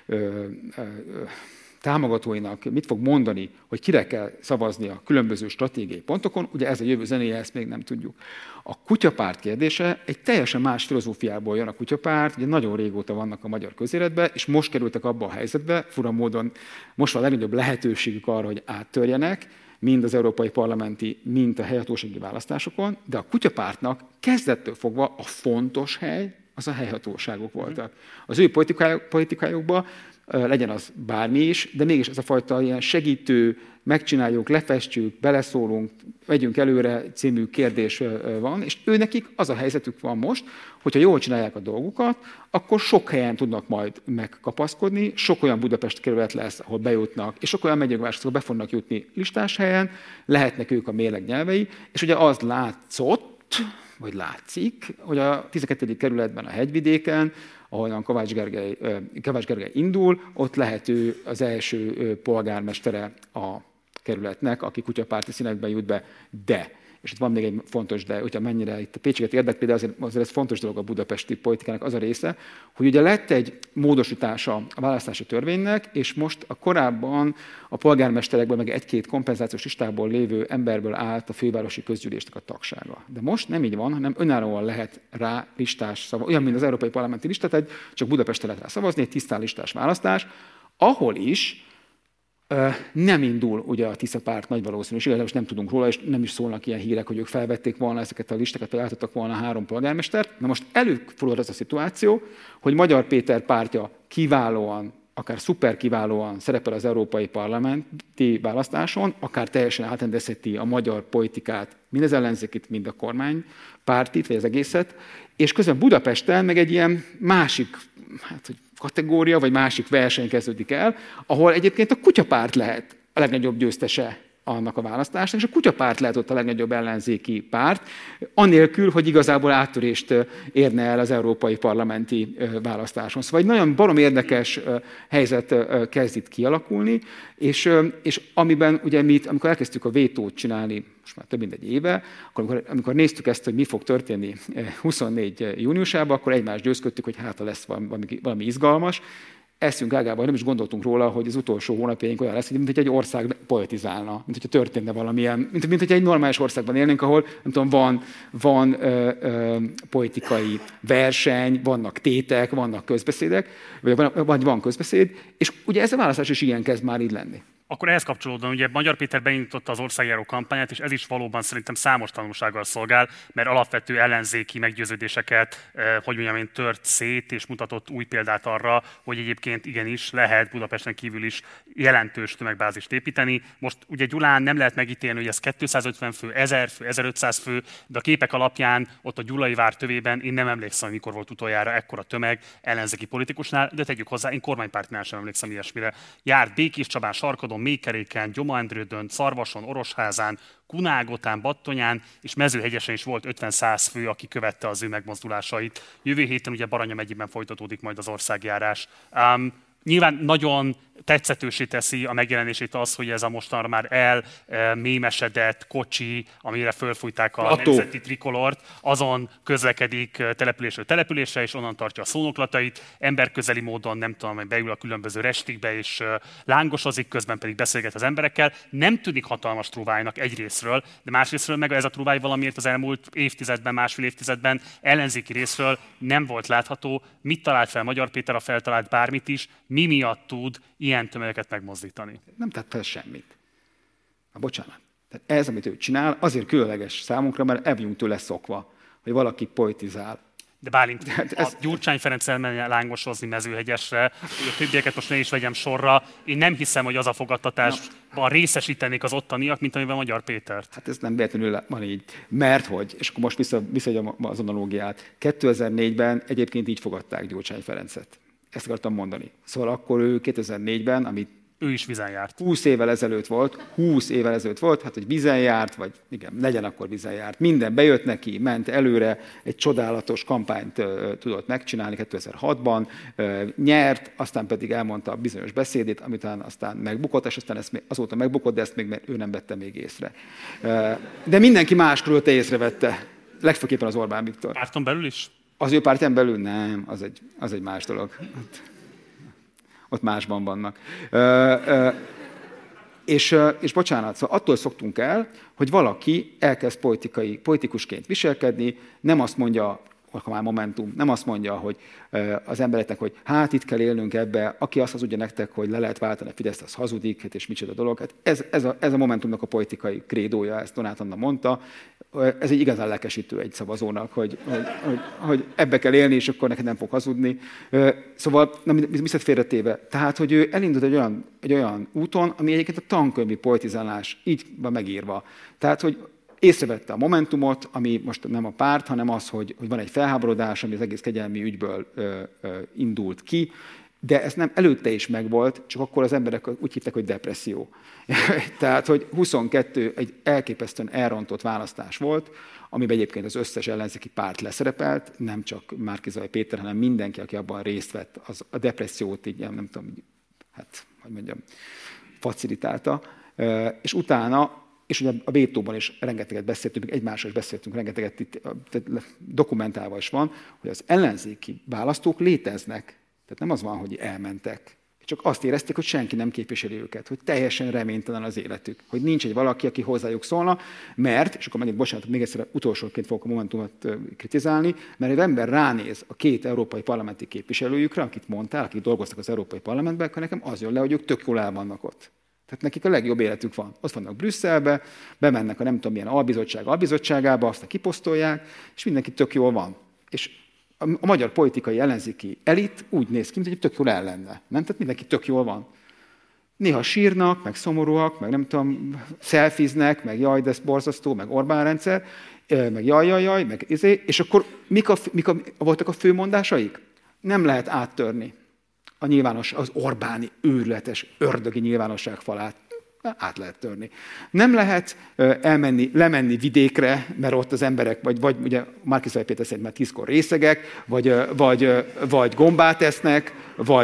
támogatóinak mit fog mondani, hogy kire kell szavazni a különböző stratégiai pontokon, ugye ez a jövő zenéje, ezt még nem tudjuk. A kutyapárt kérdése egy teljesen más filozófiából jön a kutyapárt, ugye nagyon régóta vannak a magyar közéletben, és most kerültek abba a helyzetbe, fura módon most van a legnagyobb lehetőségük arra, hogy áttörjenek, mind az európai parlamenti, mind a helyhatósági választásokon, de a kutyapártnak kezdettől fogva a fontos hely az a helyhatóságok voltak. Az ő politikájukban legyen az bármi is, de mégis ez a fajta ilyen segítő, megcsináljuk, lefestjük, beleszólunk, vegyünk előre című kérdés van, és nekik az a helyzetük van most, hogyha jól csinálják a dolgukat, akkor sok helyen tudnak majd megkapaszkodni, sok olyan Budapest kerület lesz, ahol bejutnak, és sok olyan megyővárosokba be fognak jutni listás helyen, lehetnek ők a mérleg nyelvei, és ugye az látszott, vagy látszik, hogy a 12. kerületben a Hegyvidéken, ahonnan Kovács Gergely indul, ott lehet ő az első polgármestere a kerületnek, aki kutyapárti színekben jut be, de, és itt van még egy fontos de, hogyha mennyire itt a pécsiket érdekli, de azért ez fontos dolog a budapesti politikának az a része, hogy ugye lett egy módosítása a választási törvénynek, és most a korábban a polgármesterekből meg egy-két kompenzációs listából lévő emberből állt a fővárosi közgyűlésnek a tagsága. De most nem így van, hanem önállóan lehet rá listás szavazni, olyan, mint az európai parlamenti lista, tehát csak Budapesten lehet rá szavazni, egy tisztán listás választás, ahol is nem indul ugye a Tisza párt nagy valószínűséggel, most nem tudunk róla, és nem is szólnak ilyen hírek, hogy ők felvették volna ezeket a listákat, vagy átadtak volna 3 polgármestert. Na most előfordul az a szituáció, hogy Magyar Péter pártja kiválóan, akár szuper kiválóan szerepel az európai parlamenti választáson, akár teljesen átrendezheti a magyar politikát, mind az ellenzékit, mind a kormánypártit, vagy az egészet, és közben Budapesten meg egy ilyen másik, kategória, vagy másik verseny kezdődik el, ahol egyébként a kutyapárt lehet a legnagyobb győztese annak a választásnak, és a kutyapárt lehet ott a legnagyobb ellenzéki párt, anélkül, hogy igazából áttörést érne el az európai parlamenti választáson. Szóval egy nagyon barom érdekes helyzet kezd itt kialakulni, és amiben ugye mi, amikor elkezdtük a vétót csinálni, most már több mint egy éve, akkor amikor néztük ezt, hogy mi fog történni 24 júniusában, akkor egymást győzködtük, hogy hát lesz valami izgalmas. Eszünk ágában nem is gondoltunk róla, hogy az utolsó hónapjaink olyan lesz, mint hogy egy ország politizálna, mint hogyha történne valamilyen, mint hogy egy normális országban élnénk, ahol nem tudom, van politikai verseny, vannak tétek, vannak közbeszédek, vagy van közbeszéd, és ugye ez a választás is ilyen kezd már így lenni. Akkor ehhez kapcsolódóan, ugye Magyar Péter beindította az országjáró kampányát, és ez is valóban szerintem számos tanulsággal szolgál, mert alapvető ellenzéki meggyőződéseket, hogy mondjam én, tört szét, és mutatott új példát arra, hogy egyébként igenis lehet Budapesten kívül is jelentős tömegbázist építeni. Most ugye Gyulán nem lehet megítélni, hogy ez 250 fő, 1000 fő, 1500 fő, de a képek alapján ott a Gyulai vár tövében én nem emlékszem, mikor volt utoljára ekkora tömeg ellenzéki politikusnál, de tegyük hozzá, én kormánypártnál sem emlékszem ilyesmire. Járt Békés Csabán, Sarkodon, Mékeréken, Gyomandrődön, Szarvason, Orosházán, Kunágotán, Battonyán és Mezőhegyesen is volt 50-100 fő, aki követte az ő megmozdulásait. Jövő héten ugye Baranya megyében folytatódik majd az országjárás. Nyilván nagyon tetszetősé teszi a megjelenését az, hogy ez a mostanra már elmémesedett kocsi, amire fölfújták a nemzeti trikolort, azon közlekedik településről településre, és onnan tartja a szónoklatait, emberközeli módon, nem tudom, beül a különböző restikbe, és lángosozik, közben pedig beszélget az emberekkel. Nem tűnik hatalmas trúvájnak egyrészről, de másrészről meg ez a trúváj valamiért az elmúlt évtizedben, másfél évtizedben ellenzéki részről nem volt látható. Mit talált fel Magyar Péter, a feltalált bármit is, mi miatt tud ilyen tömegeket megmozdítani? Nem tett fel semmit. Bocsánat. Tehát ez, amit ő csinál, azért különleges számunkra, mert el vagyunk tőle szokva, hogy valaki politizál. De Bálint, a Gyurcsány Ferenc elmenjen lángosozni Mezőhegyesre, a többieket most ne is vegyem sorra, én nem hiszem, hogy az a fogadtatásban részesítenék az ottaniak, mint amiben Magyar Pétert. Hát ez nem véletlenül van így. Mert hogy, és akkor most visszaadjam az analógiát, 2004-ben egyébként így fogadták Gyurcsány Ferencet. Ezt akartam mondani. Szóval akkor ő 2004-ben, amit ő is vízen járt. 20 évvel ezelőtt volt, hát hogy vízen járt, vagy igen, legyen akkor vízen járt. Minden bejött neki, ment előre, egy csodálatos kampányt tudott megcsinálni 2006-ban, nyert, aztán pedig elmondta a bizonyos beszédét, amit aztán megbukott, és aztán azóta megbukott, de ezt még ő nem vette még észre. De mindenki más körülötte észrevette, legfőképpen az Orbán Viktor. Párton belül is? Az ő pártján belül nem, az egy más dolog. Ott másban vannak. És bocsánat, szóval attól szoktunk el, hogy valaki elkezd politikusként viselkedni, nem azt mondja, ha már Momentum, nem azt mondja, hogy az embereknek, hogy hát itt kell élnünk ebbe, aki azt hazudja nektek, hogy le lehet váltani a Fideszt, az hazudik, hát és micsoda dolog. Hát ez a Momentumnak a politikai krédója, ezt Donát Anna mondta. Ez egy igazán lelkesítő egy szavazónak, hogy ebbe kell élni, és akkor neked nem fog hazudni. Szóval, viszont félretéve. Tehát, hogy ő elindult egy olyan úton, ami egyébként a tankönyvi politizálás így van megírva. Tehát, hogy észrevette a Momentumot, ami most nem a párt, hanem az, hogy van egy felháborodás, ami az egész kegyelmi ügyből indult ki, de ez nem előtte is megvolt, csak akkor az emberek úgy hívták, hogy depresszió. Tehát, hogy 22 egy elképesztően elrontott választás volt, amiben egyébként az összes ellenzéki párt leszerepelt, nem csak Márki-Zay Péter, hanem mindenki, aki abban részt vett, az a depressziót így, nem tudom, hát, hogy mondjam, facilitálta. És utána, és ugye a vétóban is rengeteget beszéltünk, egymásról is beszéltünk, rengeteget itt dokumentálva is van, hogy az ellenzéki választók léteznek. Tehát nem az van, hogy elmentek. Csak azt érezték, hogy senki nem képviseli őket, hogy teljesen reménytelen az életük, hogy nincs egy valaki, aki hozzájuk szólna, mert, és akkor megint bocsánat, még egyszer utolsóként fogok a Momentumot kritizálni, mert egy ember ránéz a két európai parlamenti képviselőjükre, akit mondtál, akik dolgoztak az Európai Parlamentben, akkor nekem az jön le, hogy ők tök jól el vannak ott. Tehát nekik a legjobb életük van. Ott vannak Brüsszelbe, bemennek a nem tudom milyen albizottságába, aztán kiposztolják, és mindenki tök jól van. És a magyar politikai ellenzéki elit úgy néz ki, mint hogy tök jól el lenne. Nem? Tehát mindenki tök jól van. Néha sírnak, meg szomorúak, meg nem tudom, szelfiznek, meg jaj, de ez borzasztó, meg Orbán rendszer, meg jaj, meg és akkor mik voltak a fő mondásaik? Nem lehet áttörni az Orbáni őrületes, ördögi nyilvánosság falát. Át lehet törni. Nem lehet lemenni vidékre, mert ott az emberek, vagy ugye Márki-Zay Péter szerint már 10-kor részegek, vagy gombát esznek,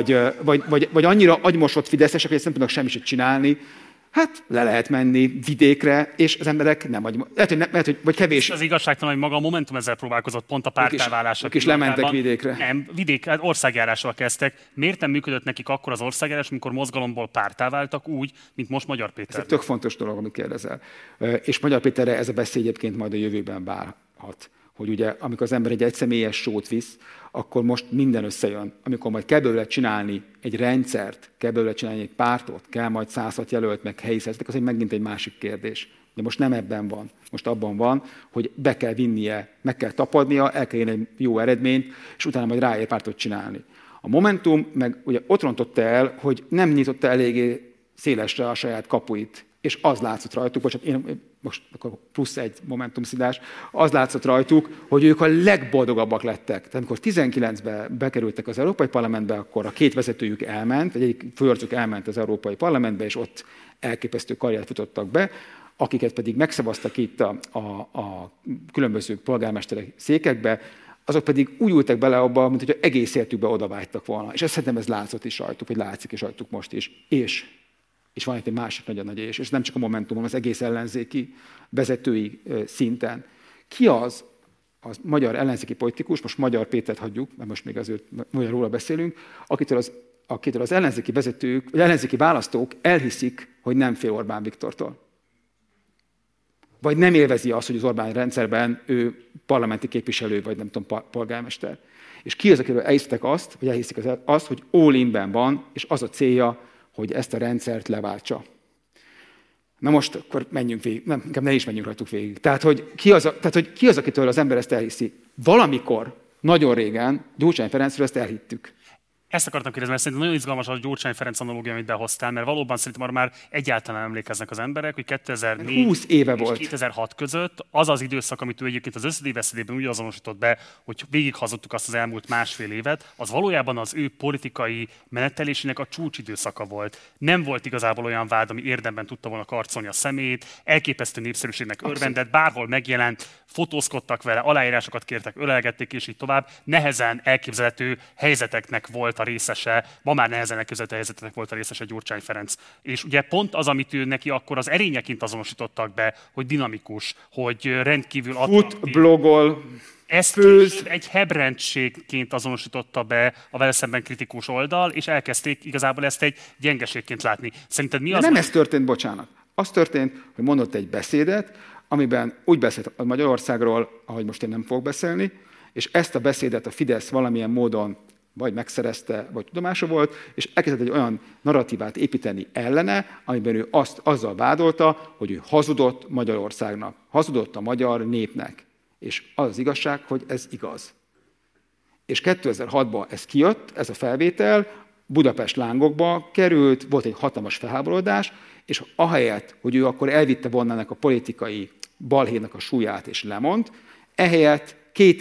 vagy annyira agymosott fideszesek, hogy ezt nem tudnak semmit csinálni. Hát le lehet menni vidékre, és az emberek nem vagy kevés. Az igazságtalan, hogy maga a Momentum ezzel próbálkozott, pont a pártálválása. Ők is lementek vidékre. Nem, országjárással kezdtek. Miért nem működött nekik akkor az országjárás, amikor mozgalomból párttá váltak úgy, mint most Magyar Péter? Ez egy tök fontos dolog, amit kérdezel. És Magyar Péterre ez a beszéd egyébként majd a jövőben várhat. Hogy ugye, amikor az ember egy egyszemélyes sót visz, akkor most minden összejön. Amikor majd kell belőle csinálni egy rendszert, kell belőle csinálni egy pártot, kell majd 106 jelölt, meg helyi szervezetek, az megint egy másik kérdés. De most nem ebben van. Most abban van, hogy be kell vinnie, meg kell tapadnia, el kell érni egy jó eredményt, és utána majd ráér pártot csinálni. A Momentum meg ugye ott rontotta el, hogy nem nyitotta eléggé szélesre a saját kapuit, és az látszott rajtuk, most akkor plusz egy Momentum-szidás, az látszott rajtuk, hogy ők a legboldogabbak lettek. Tehát amikor 19-ben bekerültek az Európai Parlamentbe, akkor a két vezetőjük elment, vagy egyik főarcuk elment az Európai Parlamentbe, és ott elképesztő karriert futottak be, akiket pedig megszavaztak itt a különböző polgármesterek székekbe, azok pedig úgy ültek bele abba, mint hogyha egész életükben odavágytak volna. És ezt szerintem ez látszott is rajtuk, vagy látszik is rajtuk most is. És van itt egy másik nagyon nagy és nem csak a Momentum, hanem az egész ellenzéki vezetői szinten. Ki az magyar ellenzéki politikus, most Magyar Pétert hagyjuk, mert most még azért róla beszélünk, akitől az ellenzéki vezetők, vagy ellenzéki választók elhiszik, hogy nem fél Orbán Viktortól. Vagy nem élvezi azt, hogy az Orbán rendszerben ő parlamenti képviselő, vagy nem tudom, polgármester. És ki az, akiről elhiszik azt, hogy all-inben van, és az a célja, hogy ezt a rendszert leváltsa. Na most akkor menjünk végig, inkább ne is menjünk rajtuk végig. Tehát, hogy ki az, akitől az ember ezt elhiszi? Valamikor, nagyon régen, Gyurcsány Ferencről ezt elhittük. Ezt akartam kérdezni, mert szerintem nagyon izgalmas a Gyurcsány Ferenc analógia, amit behoztál, mert valóban szerintem arra már egyáltalán emlékeznek az emberek, hogy 2004 20 éve és volt. 2006 között az az időszak, amit ő egyébként az összedíveszédében úgy azonosított be, hogy végighazudtuk azt az elmúlt másfél évet, az valójában az ő politikai menetelésének a csúcsidőszaka volt. Nem volt igazából olyan vád, ami érdemben tudta volna karcolni a szemét, elképesztő népszerűségnek örvendett, bárhol megjelent, fotózkodtak vele, aláírásokat kértek, ölelgették, és így tovább. Nehezen elképzelhető helyzeteknek volt a részese, ma már nehezen elképzelhető helyzeteknek volt a részese Gyurcsány Ferenc. És ugye pont az, amit ő neki akkor az erényeként azonosítottak be, hogy dinamikus, hogy rendkívül attraktív. Fut, blogol, ezt egy hebrendségként azonosította be a vele szemben kritikus oldal, és elkezdték igazából ezt egy gyengeségként látni. Szerinted mi az? Nem ez történt, bocsánat. Az történt, hogy mondott egy beszédet, amiben úgy beszélt a Magyarországról, ahogy most én nem fogok beszélni, és ezt a beszédet a Fidesz valamilyen módon vagy megszerezte, vagy tudomása volt, és elkezdett egy olyan narratívát építeni ellene, amiben ő azzal vádolta, hogy ő hazudott Magyarországnak, hazudott a magyar népnek. És az az igazság, hogy ez igaz. És 2006-ban ez kijött, ez a felvétel, Budapest lángokba került, volt egy hatalmas felháborodás, és ahelyett, hogy ő akkor elvitte volna ennek a politikai balhénak a súlyát és lemond, ehelyett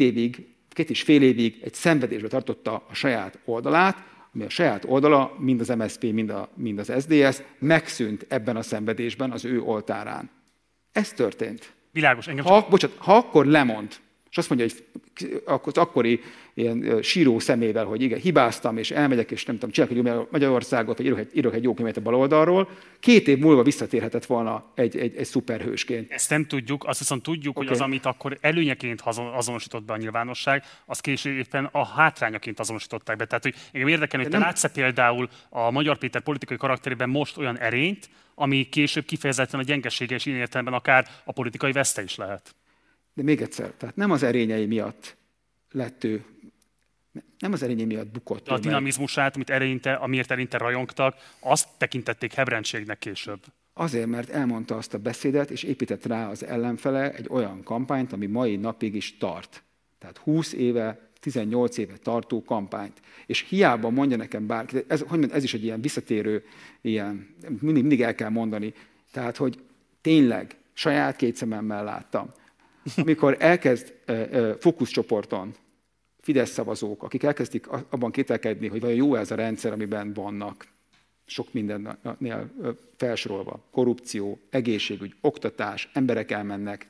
2 és fél évig egy szenvedésbe tartotta a saját oldalát, ami a saját oldala, mind az MSZP, mind az SZDSZ megszűnt ebben a szenvedésben az ő oltárán. Ez történt. Világos, engem ha akkor lemond, és azt mondja, hogy az akkori ilyen síró szemével, hogy igen, hibáztam, és elmegyek, és nem tudom, csinálok egy Magyarországot, vagy írok egy jó könyvet a baloldalról, 2 év múlva visszatérhetett volna egy szuperhősként. Ezt nem tudjuk, azt viszont tudjuk, hogy az, amit akkor előnyeként azonosított be a nyilvánosság, az később éppen a hátrányaként azonosították be. Tehát, hogy engem érdekel, hogy te látsz például a Magyar Péter politikai karakterében most olyan erényt, ami később kifejezetten a gyengesége és ilyen értelemben akár a politikai veszte is lehet. De még egyszer, tehát nem az erényei miatt lett ő, nem az erényei miatt bukott. De a dinamizmusát, amiért eleinte rajongtak, azt tekintették hebrendségnek később. Azért, mert elmondta azt a beszédet, és épített rá az ellenfele egy olyan kampányt, ami mai napig is tart. Tehát 20 éve, 18 éve tartó kampányt. És hiába mondja nekem bárki, ez is egy ilyen visszatérő, mindig el kell mondani. Tehát, hogy tényleg saját 2 szememmel láttam. Amikor elkezd fókuszcsoporton Fidesz szavazók, akik elkezdik abban kételkedni, hogy vajon jó ez a rendszer, amiben vannak, sok mindennél felsorolva, korrupció, egészségügy, oktatás, emberek elmennek,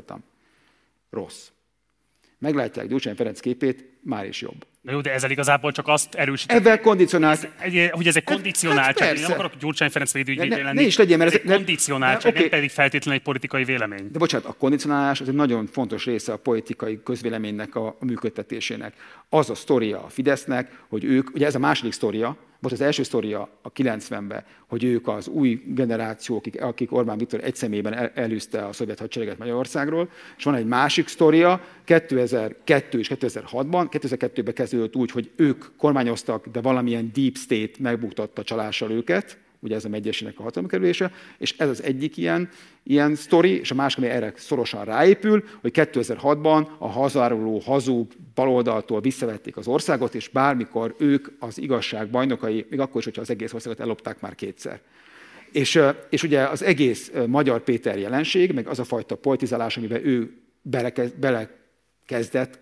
rossz. Meglátják Gyurcsány Ferenc képét, már is jobb. Na jó, de ezzel igazából csak azt erősíti. Ebben kondicionált. Hogy ez egy kondicionáltság. Én nem akarok Gyurcsány Ferenc védőügyvédje lenni. Ne is legyen, mert ez egy kondicionáltság, nem pedig feltétlenül egy politikai vélemény. De bocsánat, a kondicionálás az egy nagyon fontos része a politikai közvéleménynek a működtetésének. Az a sztoria a Fidesznek, hogy ők, ugye ez a második sztoria, most az első sztoria a 90-ben, hogy ők az új generáció, akik Orbán Viktor egy személyben elűzte a szovjet hadsereget Magyarországról, és van egy másik sztoria, 2002 és 2006-ban, 2002-ben kezdődött úgy, hogy ők kormányoztak, de valamilyen deep state megbuktatta csalással őket, ugye ez a Medgyessy-nek a hatalomra kerülése, és ez az egyik ilyen sztori, és a másik, ami erre szorosan ráépül, hogy 2006-ban a hazáruló, hazug baloldaltól visszavették az országot, és bármikor ők az igazság bajnokai, még akkor is, hogyha az egész országot ellopták már 2-szer. És ugye az egész Magyar Péter jelenség, meg az a fajta politizálás, amiben ő belekezdett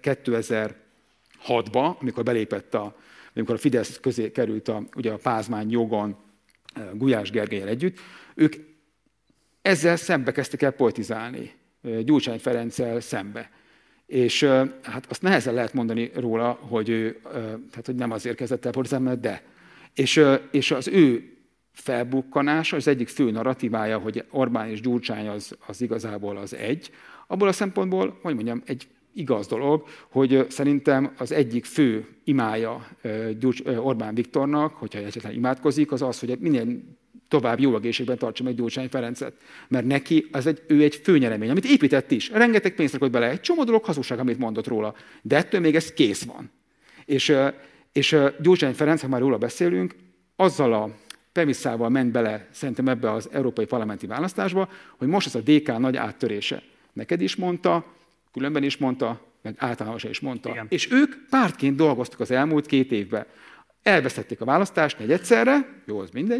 2006-ba, amikor belépett amikor a Fidesz közé került ugye a Pázmány jogon, Gulyás Gergellyel együtt, ők ezzel szembe kezdtek el politizálni, Gyurcsány Ferenccel szembe. És hát azt nehezen lehet mondani róla, hogy ő tehát, hogy nem azért kezdett el politizálni, de. És az ő felbukkanása, az egyik fő narratívája, hogy Orbán és Gyurcsány az igazából az egy, abból a szempontból, hogy mondjam, egy igaz dolog, hogy szerintem az egyik fő imája Orbán Viktornak, hogyha egyetlen imádkozik, az az, hogy minél tovább jó egészségben tartsa meg Gyurcsány Ferencet. Mert neki ő egy főnyeremény, amit épített is. Rengeteg pénzt rakott bele, egy csomó dolog hazugság, amit mondott róla. De ettől még ez kész van. És Gyurcsány Ferenc, ha már róla beszélünk, azzal a premisszával ment bele szerintem ebbe az európai parlamenti választásba, hogy most ez a DK nagy áttörése. Neked is mondta, különben is mondta, meg általánosan is mondta. Igen. És ők pártként dolgoztak az elmúlt 2 évben. Elvesztették a választást negyedszerre, jó, az mindegy,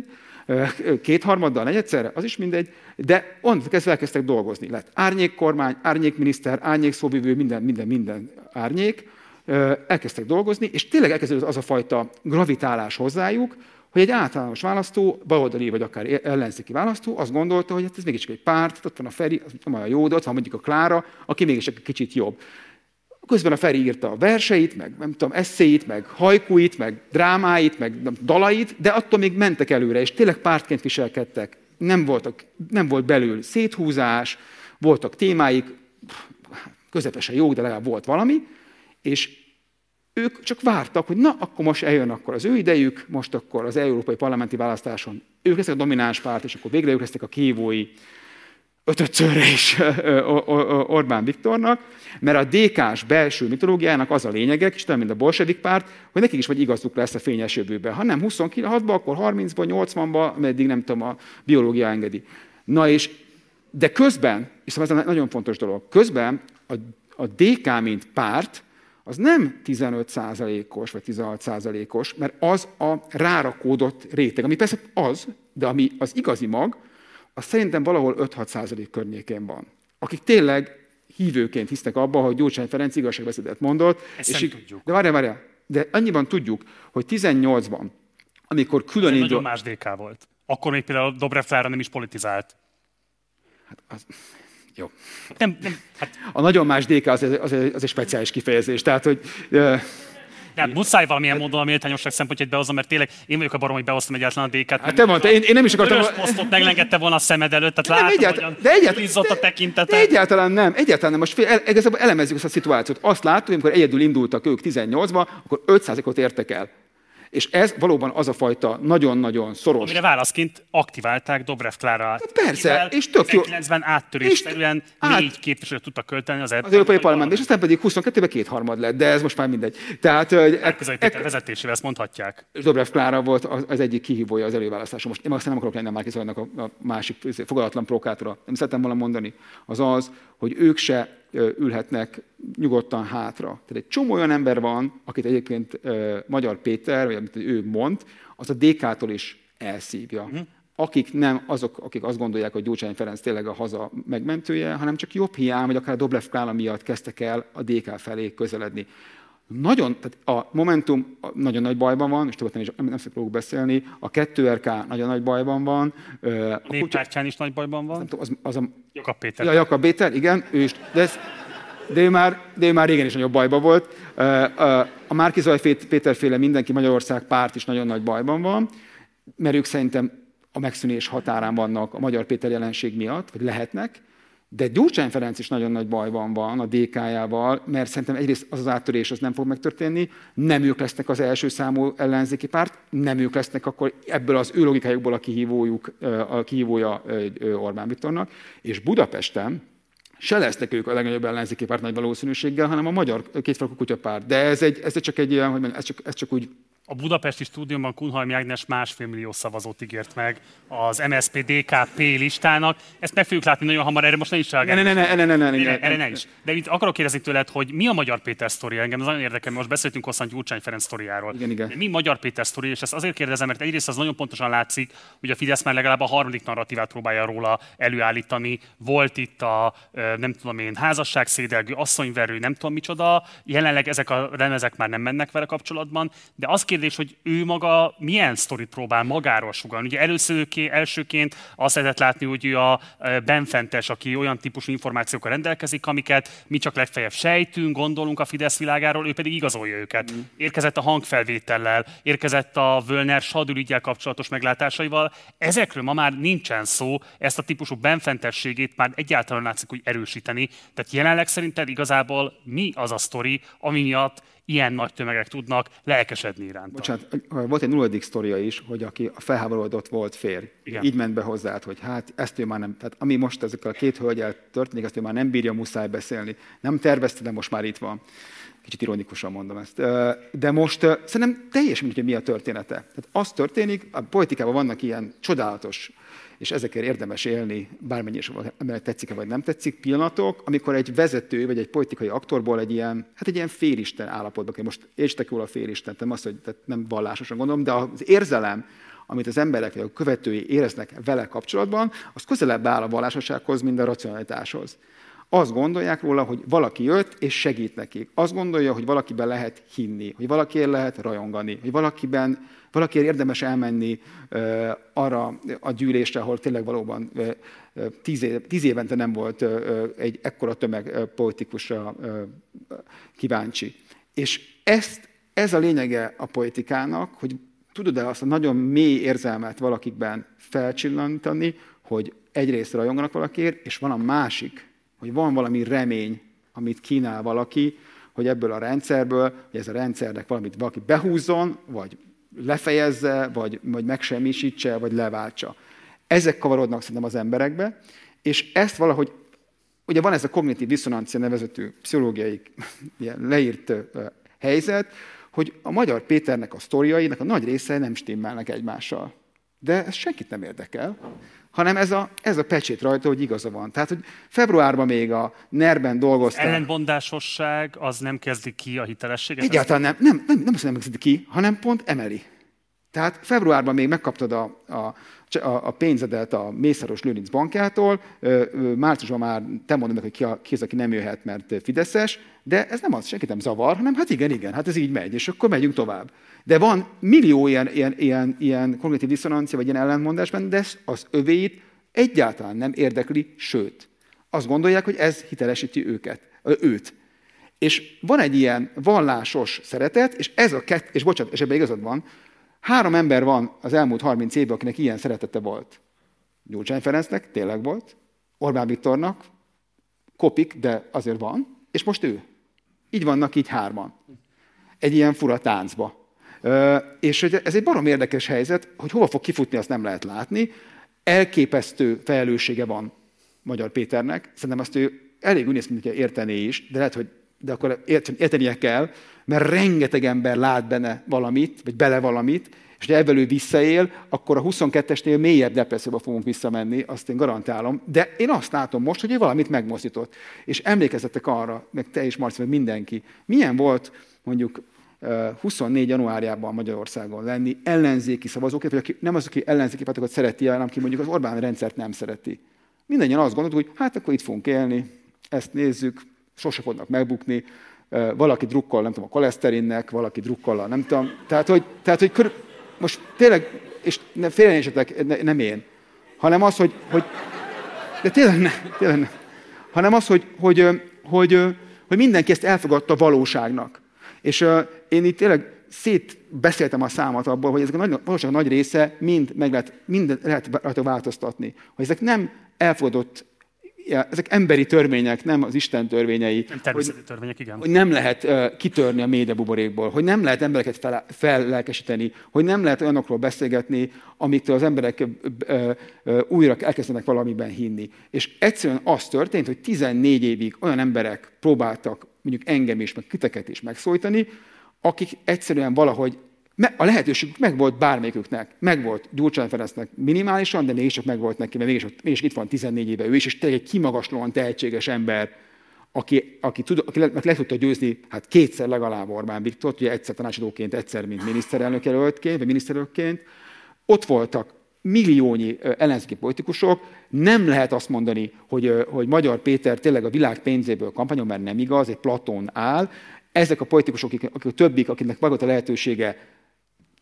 2/3 negyedszerre, az is mindegy, de onnantól kezdve elkezdtek dolgozni. Lett árnyékkormány, árnyékminiszter, árnyékszóvivő, minden árnyék, elkezdtek dolgozni, és tényleg elkezdődött az a fajta gravitálás hozzájuk, hogy egy általános választó, baloldali vagy akár ellenzéki választó azt gondolta, hogy ez mégiscsak egy párt, ott van a Feri, az nem olyan jó, de ott van mondjuk a Klára, aki mégis egy kicsit jobb. Közben a Feri írta a verseit, meg nem tudom, eszéit, meg hajkuit, meg drámáit, meg dalait, de attól még mentek előre, és tényleg pártként viselkedtek. Nem volt belül széthúzás, voltak témáik, közepesen jók, de legalább volt valami, és ők csak vártak, hogy na, akkor most eljön akkor az ő idejük, most akkor az európai parlamenti választáson ők lesznek a domináns párt, és akkor végre ők lesznek a kihívói 5-szörre is Orbán Viktornak, mert a DK-s belső mitológiának az a lényege, és talán mint a bolsevik párt, hogy nekik is vagy igazuk lesz a fényes jövőben. Ha nem 26-ban, akkor 30-ban, 80-ban, meddig nem tudom, a biológia engedi. Na és, de közben, és szóval ez egy nagyon fontos dolog, közben a DK mint párt, az nem 15%-os vagy 16%-os, mert az a rárakódott réteg, ami persze az, de ami az igazi mag, az szerintem valahol 5-6% környékén van. Akik tényleg hívőként hisznek abba, hogy Gyurcsány Ferenc igazságbeszédet mondott. Ezt nem tudjuk. De várjál, de annyiban tudjuk, hogy 18-ban, amikor külön indult... nagyon más DK volt. Akkor még például Dobrev Klára nem is politizált. Hát az... Jó. Hát... A nagyon más DK az egy speciális kifejezés. Tehát, hogy... Nem, muszáj valamilyen módon a méltányosság szempontját behozom, mert tényleg én vagyok a barom, hogy behoztam egyáltalán a DK-t. Hát te mondtad, én nem is akartam... Vörös posztot meglengedte volna a szemed előtt, tehát látom, hogy izzott a tekintetet. De egyáltalán nem. Most igazából elemezzük ezt a szituációt. Azt láttuk, amikor egyedül indultak ők 18-ba, akkor 5%-ot értek el. És ez valóban az a fajta nagyon-nagyon szoros... Amire válaszként aktiválták Dobrev Klára. Persze, és tök jó. 19-ben áttörésszerűen 4 képviselőt tudtak költeni az Európai Parlamentben, és aztán pedig 22-ben 2/3 lett, de ez most már mindegy. Tehát... Márki-Zay Péter vezetésével ezt mondhatják. És Dobrev Klára volt az egyik kihívója az előválasztáson. Most én aztán nem akarok lenni a Márki-Zaynak a másik fogadatlan provokátora. Nem szeretem volna mondani. Az, hogy ők se ülhetnek nyugodtan hátra. Tehát egy csomó olyan ember van, akit egyébként Magyar Péter, vagy amit ő mond, az a DK-tól is elszívja. Akik nem azok, akik azt gondolják, hogy Gyurcsány Ferenc tényleg a haza megmentője, hanem csak jobb hiány, vagy akár a Dobrev Klára miatt kezdtek el a DK felé közeledni. Tehát a Momentum nagyon nagy bajban van, és többet nem fogok beszélni, a 2RK nagyon nagy bajban van. A Néppártyán is nagy bajban van? Az a Jakab Péter. Ja, Jakab Péter, igen, ő is. De ő már régen is nagyobb bajban volt. A Márki-Zay Péterféle Mindenki Magyarország párt is nagyon nagy bajban van, mert ők szerintem a megszűnés határán vannak a Magyar Péter jelenség miatt, vagy lehetnek, de Gyurcsány Ferenc is nagyon nagy bajban van a DK-jával, mert szerintem egyrészt az áttörés az nem fog megtörténni, nem ők lesznek az első számú ellenzéki párt, nem ők lesznek akkor ebből az ő logikájukból a kihívója Orbán Viktornak, és Budapesten se lesznek ők a legnagyobb ellenzéki párt nagy valószínűséggel, hanem a Magyar Kétfarkú Kutyapárt. De ez csak egy ilyen, hogy mondjam, ez csak úgy... A budapesti stúdiumban Kunhalmi Ágnes 1,5 millió szavazót ígért meg az MSZP-DK-P listának. Ezt meg fogjuk látni nagyon hamar, erre most ne is reagálni. Erre ne is. De itt akarok kérdezni tőled, hogy mi a Magyar Péter sztoria? Engem az nagyon érdekel, most beszéltünk hosszan Gyurcsány Ferenc sztoriáról. Igen. Mi Magyar Péter sztoria, és ezt azért kérdezem, mert egyrészt az nagyon pontosan látszik, hogy a Fidesz már legalább a harmadik narratívát próbálja róla előállítani. Volt itt a, nem tudom én, házasságszédelgő, asszonyverő, nem tudom micsoda. Jelenleg ezek a lemezek már nem mennek vele kapcsolatban, de azt kérdés, hogy ő maga milyen sztorit próbál magáról sugallni. Ugye elsőként azt lehetett látni, hogy ő a benfentes, aki olyan típusú információkkal rendelkezik, amiket mi csak legfeljebb sejtünk, gondolunk a Fidesz világáról, ő pedig igazolja őket. Érkezett a hangfelvétellel, érkezett a Völner Sadül-üggyel kapcsolatos meglátásaival. Ezekről ma már nincsen szó, ezt a típusú benfentességét már egyáltalán látszik, hogy erősíteni. Tehát jelenleg szerinted igazából mi az a sztori, ami miatt ilyen nagy tömegek tudnak lelkesedni iránta? Bocsánat, volt egy nulladik sztoria is, hogy aki a felháborodott volt férj. Igen. Így ment be hozzád, hogy hát ezt ő már nem, tehát ami most ezekkel a két hölgyel történik, ezt ő már nem bírja, muszáj beszélni. Nem tervezte, de most már itt van. Kicsit ironikusan mondom ezt. De most szerintem teljesen mindegy, hogy mi a története. Tehát az történik, a politikában vannak ilyen csodálatos, és ezekért érdemes élni, bármennyi is tetszik-e vagy nem tetszik, pillanatok, amikor egy vezető vagy egy politikai aktorból egy ilyen félisten állapotban, most értstek jól a félistent, nem azt, hogy nem vallásosan gondolom, de az érzelem, amit az emberek vagy a követői éreznek vele kapcsolatban, az közelebb áll a vallásossághoz, mint a racionalitáshoz. Azt gondolják róla, hogy valaki jött és segít nekik. Azt gondolja, hogy valakiben lehet hinni, hogy valakiért lehet rajongani, hogy valakiért érdemes elmenni arra a gyűlésre, ahol tényleg valóban 10 évente nem volt egy ekkora tömeg politikusra kíváncsi. És ez a lényege a politikának, hogy tudod-e azt a nagyon mély érzelmet valakikben felcsillantani, hogy egyrészt rajonganak valakiért, és van a másik, hogy van valami remény, amit kínál valaki, hogy ebből a rendszerből, hogy ez a rendszernek valaki behúzzon, vagy lefejezze, vagy megsemmisítse, vagy leváltsa. Ezek kavarodnak szerintem az emberekbe, és ezt valahogy, ugye van ez a kognitív diszonancia nevezetű pszichológiai leírt helyzet, hogy a Magyar Péternek a sztoriainak a nagy része nem stimmelnek egymással. De ez senkit nem érdekel, hanem ez a pecsét rajta, hogy igaza van. Tehát, hogy februárban még a NER-ben dolgoztam. Az ellentmondásosság az nem kezdi ki a hitelességet? Egyáltalán nem kezdi ki, hanem pont emeli. Tehát februárban még megkaptad a pénzedet a Mészáros Lőrinc bankjától, márciusban már te mondod meg, hogy ki az, aki nem jöhet, mert fideszes, de ez nem az, senkit nem zavar, hanem hát igen, hát ez így megy, és akkor megyünk tovább. De van millió ilyen kognitív diszonancia, vagy ilyen ellentmondásban, de az övéit egyáltalán nem érdekli, sőt. Azt gondolják, hogy ez hitelesíti őt. És van egy ilyen vallásos szeretet, és bocsánat, és ebben igazad van, 3 ember van az elmúlt 30 évben, akinek ilyen szeretete volt. Gyurcsány Ferencnek tényleg volt, Orbán Viktornak kopik, de azért van, és most ő. Így vannak így 3-an. Egy ilyen fura táncba. És ez egy barom érdekes helyzet, hogy hova fog kifutni, azt nem lehet látni. Elképesztő felelőssége van Magyar Péternek. Szerintem azt ő elég úgy néz, mint hogyha értené is, de lehet, hogy akkor értenie kell, mert rengeteg ember lát benne valamit, vagy bele valamit, és ha ebből ő visszaél, akkor a 22-esnél mélyebb depresszióba fogunk visszamenni, azt én garantálom. De én azt látom most, hogy ő valamit megmozdított. És emlékezzetek arra, meg te is, Marci, meg mindenki, milyen volt mondjuk 24 januárjában Magyarországon lenni ellenzéki szavazóként, vagy nem az, aki ellenzéki pártokat szereti, hanem aki mondjuk az Orbán rendszert nem szereti. Mindannyian azt gondoltuk, hogy hát akkor itt fogunk élni, ezt nézzük, sose fognak megbukni, valaki drukkol, nem tudom, a koleszterinnek, valaki drukkol, nem tudom. Tehát, hogy most tényleg, és félreértsetek, nem én, hanem az, hogy de tényleg nem. Hanem az, hogy mindenki ezt elfogadta valóságnak. És én itt tényleg szétbeszéltem a számat abból, hogy ezek a valóság nagy része mind lehet rajta változtatni. Hogy ezek nem elfogadott, ezek emberi törvények, nem az Isten törvényei. Nem természeti törvények, igen. Hogy nem lehet kitörni a médiabuborékból, hogy nem lehet embereket fellelkesíteni, hogy nem lehet olyanokról beszélgetni, amiktől az emberek újra elkezdenek valamiben hinni. És egyszerűen az történt, hogy 14 évig olyan emberek próbáltak mondjuk engem is, meg titeket is megszólítani, akik egyszerűen valahogy a lehetőségük megvolt bármelyiküknek. Megvolt Gyurcsány Ferencnek minimálisan, de mégiscsak megvolt neki, mert mégis itt van 14 éve ő is, és tényleg egy kimagaslóan tehetséges ember, aki le tudta győzni, hát 2-szer legalább Orbán Viktort, ugye egyszer tanácsadóként, egyszer mint miniszterelnök jelöltként, vagy miniszterelnökként. Ott voltak milliónyi ellenzéki politikusok, nem lehet azt mondani, hogy Magyar Péter tényleg a világ pénzéből kampányol, mert nem igaz, egy platón áll. Ezek a politikusok, akik többik, akiknek volt a lehetősége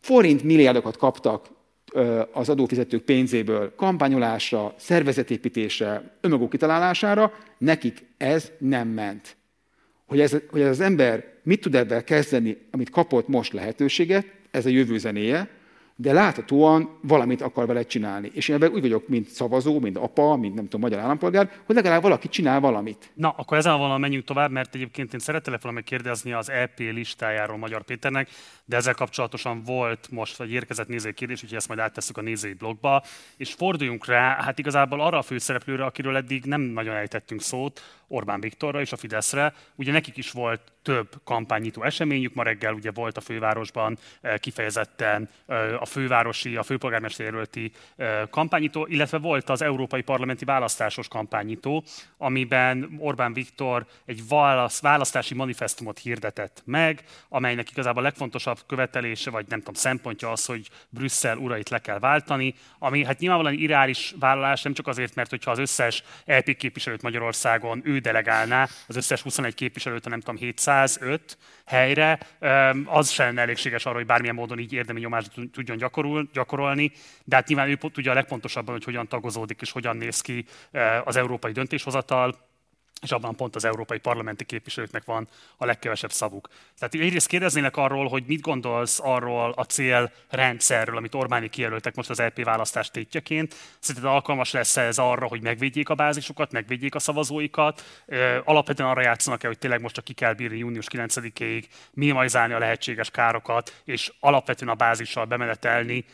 forintmilliárdokat kaptak az adófizetők pénzéből kampányolásra, szervezetépítésre, önmaguk kitalálására, nekik ez nem ment. Hogy ez az ember mit tud ebben kezdeni, amit kapott most lehetőséget, ez a jövő zenéje, de láthatóan valamit akar vele csinálni. És én ebben úgy vagyok, mint szavazó, mint apa, mint nem tudom, magyar állampolgár, hogy legalább valaki csinál valamit. Na, akkor ezzel valami menjünk tovább, mert egyébként én szerettelek valami kérdezni az EP listájáról Magyar Péternek, de ezzel kapcsolatosan volt most, vagy érkezett nézői kérdés, úgyhogy ezt majd áttesszük a nézői blogba, és forduljunk rá, hát igazából arra a főszereplőre, akiről eddig nem nagyon ejtettünk szót, Orbán Viktorra és a Fideszre. Ugye nekik is volt több kampánynyitó eseményük, ma reggel ugye volt a fővárosban kifejezetten a főpolgármester jelölti kampánynyitó, illetve volt az európai parlamenti választásos kampánynyitó, amiben Orbán Viktor egy választási manifesztumot hirdetett meg, amelynek igazából a legfontosabb követelése, vagy nem tudom, szempontja az, hogy Brüsszel urait le kell váltani, ami hát nyilvánvalóan irreális vállalás, nem csak azért, mert hogyha az összes EP képviselőt Magyarországon ő delegálná, az összes 21 képviselőt, nem tudom, 705 helyre, az sem lenne elégséges arra, hogy bármilyen módon így érdemi nyomást tudjon gyakorolni, de hát nyilván ő tudja a legpontosabban, hogy hogyan tagozódik és hogyan néz ki az európai döntéshozatal, és abban pont az európai parlamenti képviselőknek van a legkevesebb szavuk. Tehát egyrészt kérdeznének arról, hogy mit gondolsz arról a célrendszerről, amit Orbáni kijelöltek most az EP választás tétjeként. Szerinted alkalmas lesz ez arra, hogy megvédjék a bázisukat, megvédjék a szavazóikat? Alapvetően arra játszanak-e, hogy tényleg most csak ki kell bírni június 9-ig, minimalizálni a lehetséges károkat, és alapvetően a bázissal bemenetelni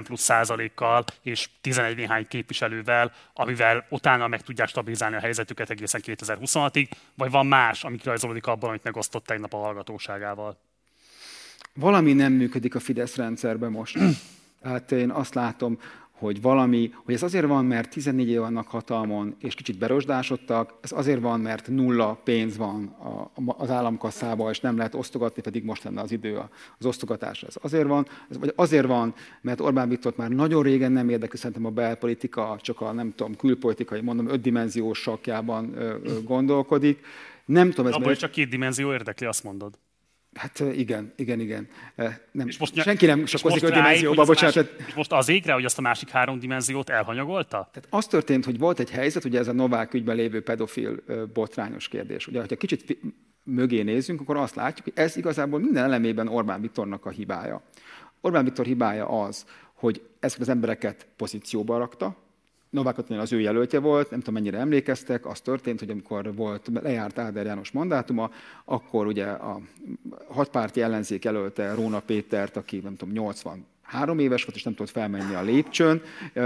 40+% és 11 néhány képviselővel, amivel utána meg tudják stabilizálni a helyzetüket egészen 2026-ig, vagy van más, ami kirajzolódik abban, amit megosztott tegnap a hallgatóságával? Valami nem működik a Fidesz rendszerben most. Hát én azt látom, hogy ez azért van, mert 14 év vannak hatalmon, és kicsit berosdásodtak, ez azért van, mert nulla pénz van az államkasszában, és nem lehet osztogatni, pedig most lenne az idő az osztogatásra. Ez azért van, mert Orbán Viktort már nagyon régen nem érdekli szerintem a belpolitika, csak a nem tudom, külpolitikai, mondom, 5-dimenziós sakkjában gondolkodik. Nem tudom, abból csak 2 dimenzió érdekli, azt mondod. Hát igen. Nem, és most senki nem sakkozik 5 dimenzióba, bocsánat. És most az égre, hogy azt a másik 3 dimenziót elhanyagolta? Tehát az történt, hogy volt egy helyzet, ugye ez a Novák ügyben lévő pedofil botrányos kérdés. Ugye, ha kicsit mögé nézzünk, akkor azt látjuk, hogy ez igazából minden elemében Orbán Viktornak a hibája. Orbán Viktor hibája az, hogy ezeket az embereket pozícióba rakta. Novák Katalin az ő jelöltje volt, nem tudom mennyire emlékeztek, az történt, hogy amikor lejárt Áder János mandátuma, akkor ugye a hatpárti ellenzék jelölte Róna Pétert, aki nem tudom 83 éves volt, és nem tudott felmenni a lépcsőn.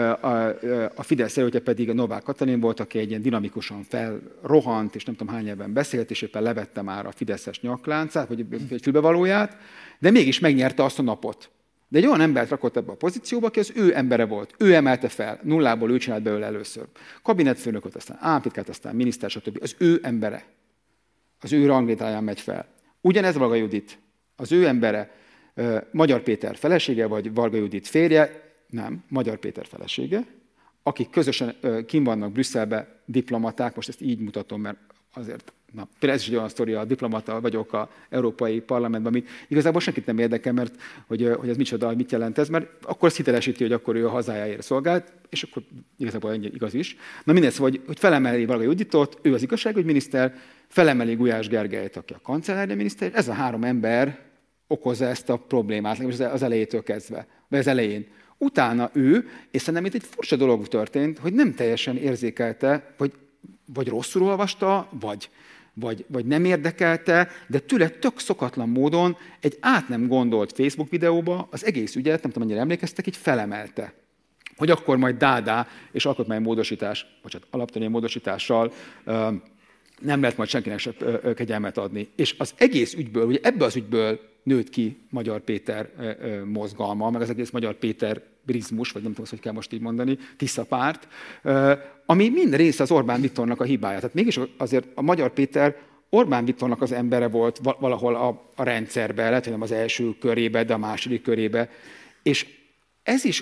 A Fidesz jelöltje pedig a Novák Katalin volt, aki egy ilyen dinamikusan felrohant, és nem tudom hány nyelven beszélt, és éppen levette már a fideszes nyakláncát, vagy egy fülbevalóját, de mégis megnyerte azt a napot. De egy olyan embert rakott ebbe a pozícióba, aki az ő embere volt. Ő emelte fel, nullából ő csinált belőle először. Kabinetfőnököt, aztán államtitkát, aztán miniszter, stb. Az ő embere. Az ő ranglétráján megy fel. Ugyanez Varga Judit. Az ő embere Magyar Péter felesége, vagy Varga Judit férje, nem, Magyar Péter felesége, akik közösen kint vannak Brüsszelbe, diplomaták, most ezt így mutatom, mert azért, például ez is egy olyan sztori, a diplomata vagyok az Európai Parlamentben, ami igazából senkit nem érdekel, mert hogy ez micsoda, mit jelent ez, mert akkor azt hitelesíti, hogy akkor ő a hazájáért szolgált, és akkor igazából ennyi igaz is. Na mindegy, szóval, hogy felemeli Varga Juditot, ő az igazságügyminiszter, felemeli Gulyás Gergelyt, aki a kancellárja miniszter, ez a 3 ember okozza ezt a problémát, az elejétől kezdve, vagy az elején. Utána ő, és szerintem itt egy furcsa dolog történt, hogy nem teljesen érzékelte, vagy rosszul olvasta, vagy nem érdekelte, de tőle tök szokatlan módon egy át nem gondolt Facebook videóba az egész ügyet, nem tudom, mennyire emlékeztek, így felemelte. Hogy akkor majd dádá és alkotmánymódosítás, alaptörvénymódosítással nem lehet majd senkinek se kegyelmet adni. És az egész ügyből, ugye ebbe az ügyből nőtt ki Magyar Péter mozgalma, meg az egész Magyar Péter brizmus, vagy nem tudom, hogy kell most így mondani, Tisza párt, ami mind része az Orbán Viktornak a hibája. Tehát mégis azért a Magyar Péter Orbán Viktornak az embere volt valahol a rendszerben, lehet, hogy nem az első körébe, de a második körébe. És ez is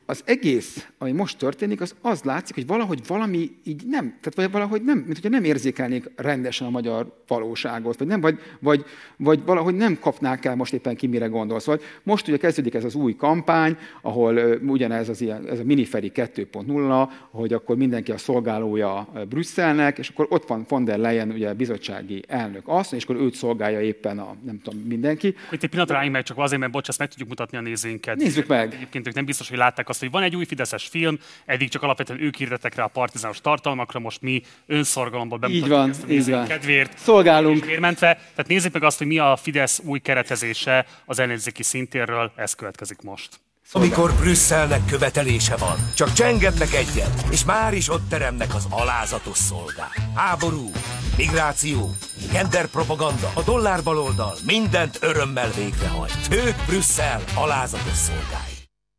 az egész, ami most történik, az látszik, hogy valahogy valami így nem, tehát valahogy nem, mint hogyha nem érzékelnék rendesen a magyar valóságot, vagy nem, vagy valahogy nem kapnák el most éppen ki mire gondolsz. Vagy most ugye kezdődik ez az új kampány, ahol ugyanez ez a Miniferi 2.0, hogy akkor mindenki a szolgálója Brüsszelnek, és akkor ott van von der Leyen, ugye bizottsági elnök asszony, és akkor őt szolgálja éppen a nem tudom mindenki. Itt egy pillanatra álljunk meg, csak azért, mert bocs, ezt meg tudjuk mutatni a nézőinket. Nézzük meg. Egyébként ők nem biztos, hogy látták azt, hogy van egy új fideszes film, eddig csak alapvetően ők hirdettek rá a partizános tartalmakra, most mi önszorgalomból bemutatjuk ezt a nézőink kedvéért. Szolgálunk. Érmentve. Tehát nézzük meg azt, hogy mi a Fidesz új keretezése az ellenzéki szintérről, ez következik most. Amikor Brüsszelnek követelése van, csak csengetnek egyet, és már is ott teremnek az alázatos szolgák. Háború, migráció, genderpropaganda, a dollárbaloldal mindent örömmel végrehajt. Ők Brüsszel alázatos szolgái.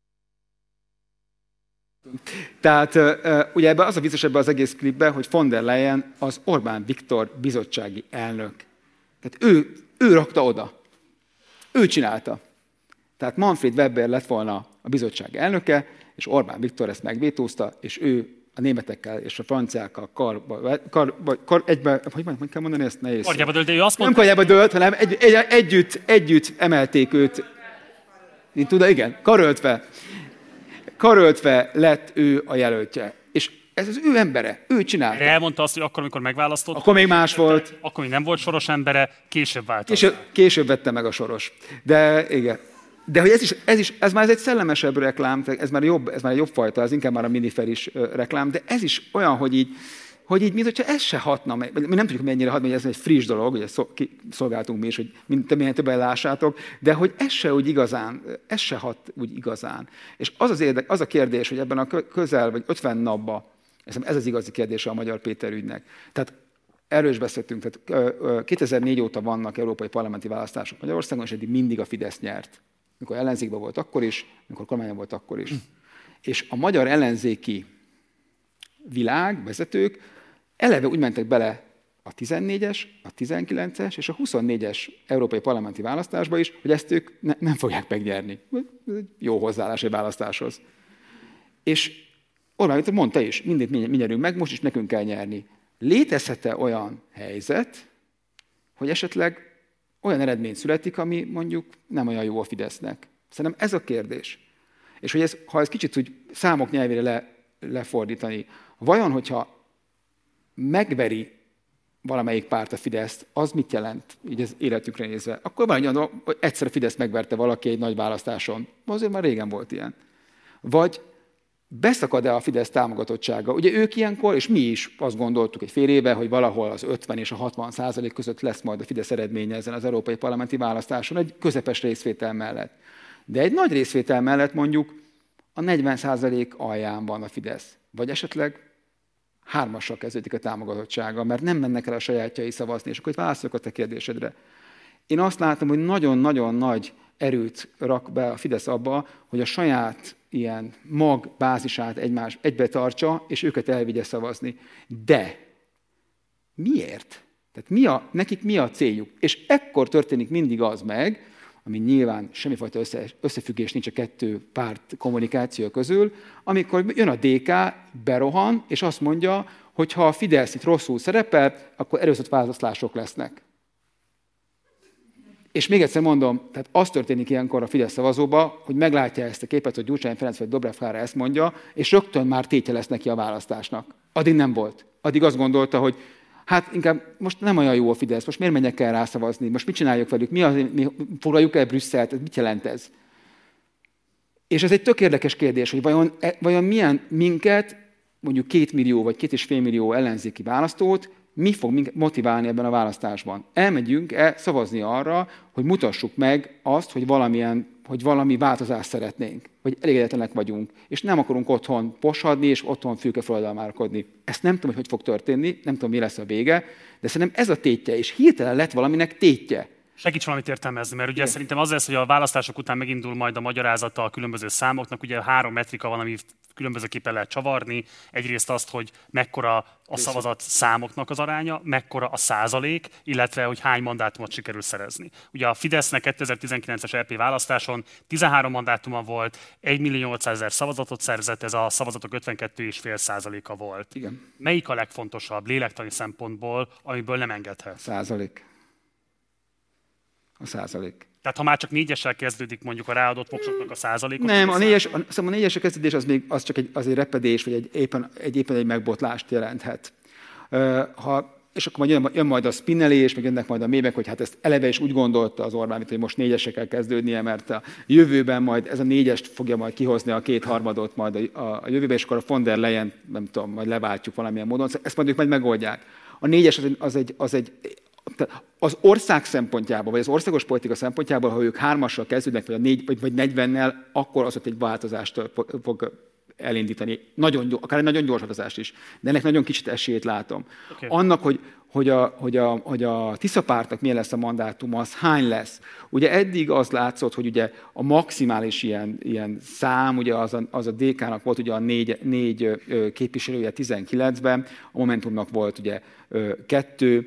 Tehát ugye ebben az a vicces ebben az egész klipben, hogy von der Leyen az Orbán Viktor bizottsági elnök. Tehát ő rakta oda. Ő csinálta. Tehát Manfred Weber lett volna a bizottság elnöke, és Orbán Viktor ezt megvétózta, és ő a németekkel és a franciákkal egybe, hogy kell mondani ezt? Nehéz. Karjába dőlt, de ő azt mondta... Nem karjába dőlt, hanem együtt emelték őt. Igen, karöltve lett ő a jelöltje. És ez az ő embere, ő csinálta. Elmondta azt, hogy akkor, amikor megválasztott. Akkor még más volt. Akkor még nem volt Soros embere, később változott. Később vette meg a Soros. De igen. De hogy ez már egy szellemesebb reklám, ez már egy jobb fajta, ez inkább már a miniferis reklám, de ez is olyan, hogy így mint hogyha ez se hatna meg. Mi nem tudjuk mennyire hat, mert ez egy friss dolog, ugye szolgáltunk mi is, hogy minél többen lássátok, de hogy ez se hat úgy igazán. És az a kérdés, hogy ebben a közel vagy 50 napban, ez az igazi kérdése a Magyar Péter ügynek. Tehát erről is beszéltünk, tehát 2004 óta vannak európai parlamenti választások Magyarországon, és eddig mindig a Fidesz nyert. Mikor ellenzékben volt akkor is, mikor kormányon volt akkor is. És a magyar ellenzéki világ, vezetők eleve úgy mentek bele a 14-es, a 19-es és a 24-es európai parlamenti választásba is, hogy ezt ők nem fogják megnyerni. Ez egy jó hozzáállás egy választáshoz. És Orbán Viktor mondta is, mindent mi nyerünk meg, most is nekünk kell nyerni. Létezhet-e olyan helyzet, hogy esetleg olyan eredmény születik, ami mondjuk nem olyan jó a Fidesznek? Szerintem ez a kérdés. És hogy ha ez kicsit úgy számok nyelvére lefordítani, vajon, hogyha megveri valamelyik párt a Fideszt, az mit jelent így az életükre nézve? Akkor van egy olyan, hogy egyszer a Fidesz megverte valaki egy nagy választáson. Azért már régen volt ilyen. Vagy beszakad-e a Fidesz támogatottsága? Ugye ők ilyenkor, és mi is azt gondoltuk egy fél éve, hogy valahol az 50 és a 60% között lesz majd a Fidesz eredménye ezen az európai parlamenti választáson, egy közepes részvétel mellett. De egy nagy részvétel mellett mondjuk a 40% alján van a Fidesz. Vagy esetleg 3-assal kezdődik a támogatottsága, mert nem mennek el a sajátjai szavazni, és akkor itt válaszolok a te kérdésedre. Én azt látom, hogy nagyon-nagyon nagy erőt rak be a Fidesz abba, hogy a saját ilyen magbázisát egybe tartsa, és őket elvigye szavazni. De miért? Tehát nekik mi a céljuk? És ekkor történik mindig az meg, ami nyilván semmifajta összefüggés nincs a kettő párt kommunikáció közül, amikor jön a DK, berohan, és azt mondja, hogy ha a Fidesz itt rosszul szerepel, akkor erőszak választások lesznek. És még egyszer mondom, tehát az történik ilyenkor a Fidesz szavazóba, hogy meglátja ezt a képet, hogy Gyurcsány Ferenc vagy Dobrev Klára ezt mondja, és rögtön már tétje lesz neki a választásnak. Addig nem volt. Addig azt gondolta, hogy hát inkább most nem olyan jó a Fidesz, most miért menjek el rászavazni, most mit csináljuk velük, mi foglaljuk el Brüsszelt, mit jelent ez? És ez egy tök érdekes kérdés, hogy vajon milyen minket, mondjuk 2 millió vagy 2,5 millió ellenzéki választót, mi fog minket motiválni ebben a választásban? Elmegyünk-e szavazni arra, hogy mutassuk meg azt, hogy valami változást szeretnénk, vagy elégedetlenek vagyunk, és nem akarunk otthon poshadni, és otthon fülkeforradalmárkodni. Ezt nem tudom, hogy fog történni, nem tudom, mi lesz a vége, de szerintem ez a tétje, és hirtelen lett valaminek tétje. Segíts valamit értelmezni, mert ugye szerintem az lesz, hogy a választások után megindul majd a magyarázata a különböző számoknak, ugye 3 metrika van, ami különbözőképpen lehet csavarni. Egyrészt azt, hogy mekkora a szavazat számoknak az aránya, mekkora a százalék, illetve hogy hány mandátumot sikerül szerezni. Ugye a Fidesznek 2019-es LP választáson 13 mandátuma volt, 1.800.000 szavazatot szerzett, ez a szavazatok 52,5%-a volt. Igen. Melyik a legfontosabb lélektani szempontból, amiből nem engedhet? Százalék. A százalék. Tehát ha már csak 4-essel kezdődik mondjuk a ráadott voksoknak a százalékot? Nem, a 4-es kezdődés az csak egy repedés, vagy éppen egy megbotlást jelenthet. És akkor majd jön majd a spinnelés, meg jönnek majd a mémek, hogy hát ezt eleve is úgy gondolta az Orbán, hogy most 4-esre kell kezdődnie, mert a jövőben majd ez a 4-est fogja majd kihozni a 2/3 majd a jövőben, és akkor a von der Leyen, nem tudom, majd leváltjuk valamilyen módon. Ezt majd ők majd megoldják. A 4-es az ország szempontjából, vagy az országos politika szempontjából, ha ők 3-assal kezdődnek, vagy 40-nel, akkor az ott egy változást fog elindítani. Akár egy nagyon gyors változást is. De ennek nagyon kicsit esélyét látom. Okay. Annak, hogy a Tisza pártnak milyen lesz a mandátum, az hány lesz. Ugye eddig az látszott, hogy ugye a maximális ilyen szám, ugye az a DK-nak volt ugye a 4 képviselője 19-ben, a Momentumnak volt ugye 2,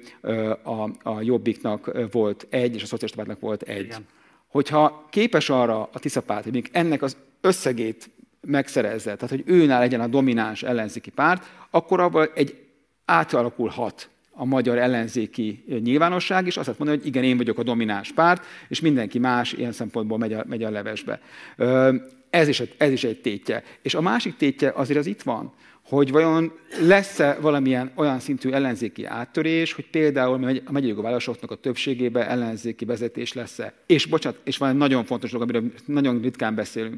a Jobbiknak volt 1, és a Szocialista Pártnak volt 1. Igen. Hogyha képes arra a Tisza párt, hogy ennek az összegét megszerezze, tehát hogy őnál legyen a domináns ellenzéki párt, akkor abban átalakulhat a magyar ellenzéki nyilvánosság, és azt lehet mondani, hogy igen, én vagyok a domináns párt, és mindenki más ilyen szempontból megy a levesbe. Ez is egy tétje. És a másik tétje azért az itt van, hogy vajon lesz-e valamilyen olyan szintű ellenzéki áttörés, hogy például a megyei jogú választásoknak a többségében ellenzéki vezetés lesz-e. És van egy nagyon fontos dolog, amiről nagyon ritkán beszélünk.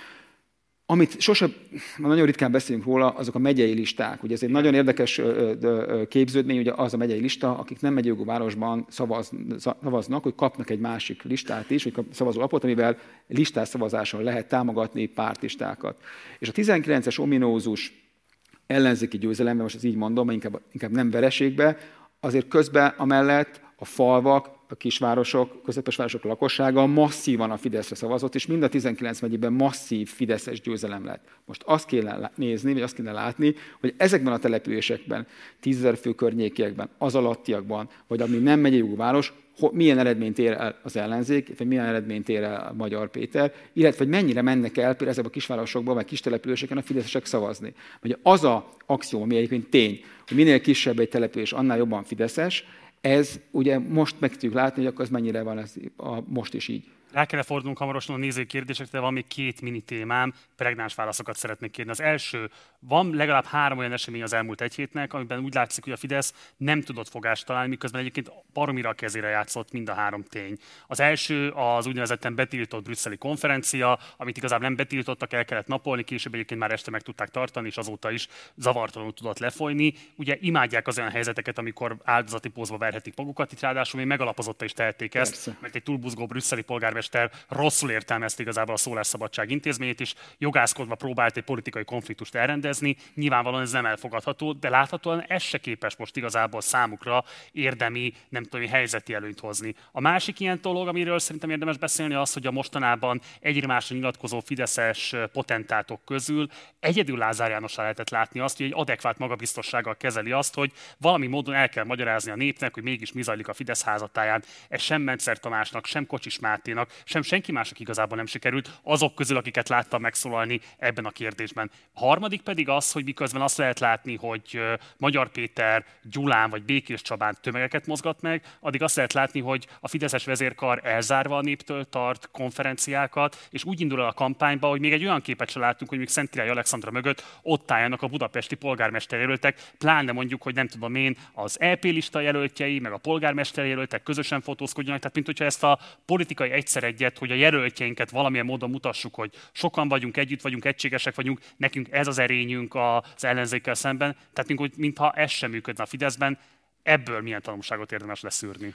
Amit nagyon ritkán beszélünk róla, azok a megyei listák. Ugye ez egy nagyon érdekes képződmény, ugye az a megyei lista, akik nem megyei jogú városban szavaznak, hogy kapnak egy másik listát is, vagy szavazólapot, amivel listás szavazáson lehet támogatni pártlistákat. És a 19-es ominózus ellenzéki győzelemben, most ezt így mondom, inkább nem vereségbe, azért közben amellett a falvak, a kisvárosok, közepes városok lakossága masszívan a Fideszre szavazott, és mind a 19 megyében masszív fideszes győzelem lett. Most azt kéne nézni, vagy azt kéne látni, hogy ezekben a településekben, 10 000 fő környékiekben, az alattiakban, vagy ami nem megyei jogú város, milyen eredményt ér el az ellenzék, vagy milyen eredményt ér el a Magyar Péter, illetve hogy mennyire mennek el például ezekben a kisvárosokban, vagy kis településeken a fideszesek szavazni. Vagy az a axióm, ami egyébként tény, hogy minél kisebb egy település, annál jobban fideszes, ez ugye most meg tudjuk látni, hogy akkor az mennyire van ez most is így. Rá kellene fordulnunk hamarosan a nézői kérdésekre, de van még 2 mini témám, pregnáns válaszokat szeretnék kérni. Az első, van legalább 3 olyan esemény az elmúlt egy hétnek, amiben úgy látszik, hogy a Fidesz nem tudott fogást találni, miközben egyébként baromira a kezére játszott mind a 3 tény. Az első az úgynevezetten betiltott brüsszeli konferencia, amit igazából nem betiltottak, el kellett napolni, később egyébként már este meg tudták tartani, és azóta is zavartalanul tudott lefolyni. Ugye imádják az olyan helyzeteket, amikor áldozati pózba verhetik magukat, itt ráadásul még megalapozotta is tehették ezt, persze. Mert egy túlbuzgó brüsszeli polgármester rosszul értelmezte igazából a szólásszabadság intézményét is, jogászkodva próbált egy politikai konfliktust elrendezni, nyilvánvalóan ez nem elfogadható, de láthatóan ez se képes most igazából számukra érdemi, nem tudom, helyzeti előnyt hozni. A másik ilyen dolog, amiről szerintem érdemes beszélni, az, hogy a mostanában egyre másra nyilatkozó fideszes potentátok közül egyedül Lázár Jánosra lehetett látni azt, hogy egy adekvát magabiztossággal kezeli azt, hogy valami módon el kell magyarázni a népnek, hogy mégis mi zajlik a Fidesz házatáján. Ez sem Mentszer Tamásnak, sem Kocsis Máténak, sem senki másnak igazából nem sikerült, azok közül, akiket láttam megszólalni ebben a kérdésben. A harmadik pedig az, hogy miközben azt lehet látni, hogy Magyar Péter Gyulán vagy Békés Csabán tömegeket mozgat meg, addig azt lehet látni, hogy a fideszes vezérkar elzárva a néptől tart konferenciákat, és úgy indul el a kampányba, hogy még egy olyan képet sem láttunk, hogy még Szent Király Alexandra mögött ott álljanak a budapesti polgármesterjelöltek, pláne mondjuk, hogy nem tudom én, az EP lista jelöltjei, meg a polgármesterjelöltek közösen fotózkodjanak, tehát mint hogyha ezt a politikai egyet, hogy a jelöltjeinket valamilyen módon mutassuk, hogy sokan vagyunk, együtt vagyunk, egységesek vagyunk, nekünk ez az erényünk az ellenzékkel szemben, tehát mintha ez sem működne a Fideszben, ebből milyen tanulságot érdemes leszűrni?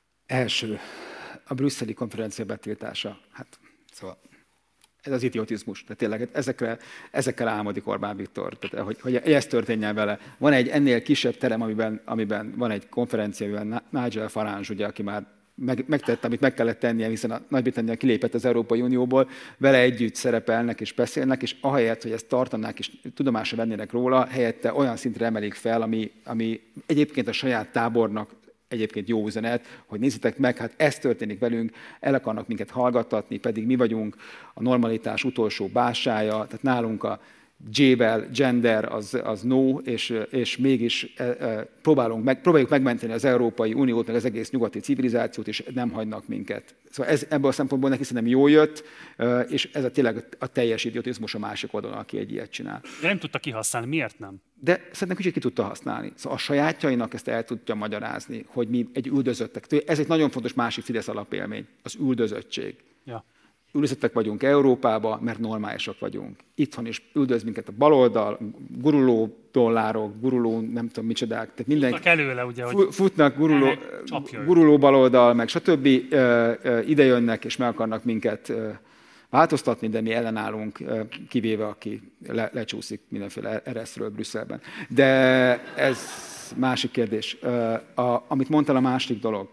Első, a brüsszeli konferencia betiltása. Hát, szóval ez az idiotizmus. Tehát tényleg ezekkel álmodik Orbán Viktor, tehát, hogy ez történjen vele. Van egy ennél kisebb terem, amiben van egy konferencia, amiben Nigel Farage, ugye, aki már megtette, amit meg kellett tennie, hiszen a Nagy-Britannia kilépett az Európai Unióból, vele együtt szerepelnek és beszélnek, és ahelyett, hogy ezt tartanák és tudomásra vennének róla, helyette olyan szintre emelik fel, ami egyébként a saját tábornak egyébként jó üzenet, hogy nézzétek meg, hát ez történik velünk, el akarnak minket hallgattatni, pedig mi vagyunk a normalitás utolsó bástyája, tehát nálunk a J-vel, gender az no, és mégis próbáljuk megmenteni az Európai Uniót, meg az egész nyugati civilizációt, és nem hagynak minket. Szóval ez ebből a szempontból neki szerintem jól jött, és ez tényleg a teljes idiotizmus a másik oldalon, aki egy ilyet csinál. De nem tudta kihasználni, miért nem? De szerintem kicsit ki tudta használni. Szóval a sajátjainak ezt el tudja magyarázni, hogy mi egy üldözöttek. Ez egy nagyon fontos másik Fidesz alapélmény, az üldözöttség. Ja. Üldözöttek vagyunk Európába, mert normálisak vagyunk. Itthon is üldöz minket a baloldal, guruló dollárok, guruló nem tudom micsodák. Tehát mindenki futnak előle, ugye, hogy futnak guruló baloldal, meg stb. Ide jönnek és meg akarnak minket változtatni, de mi ellenállunk, kivéve aki lecsúszik mindenféle ereszről Brüsszelben. De ez másik kérdés. Amit mondtál, a másik dolog.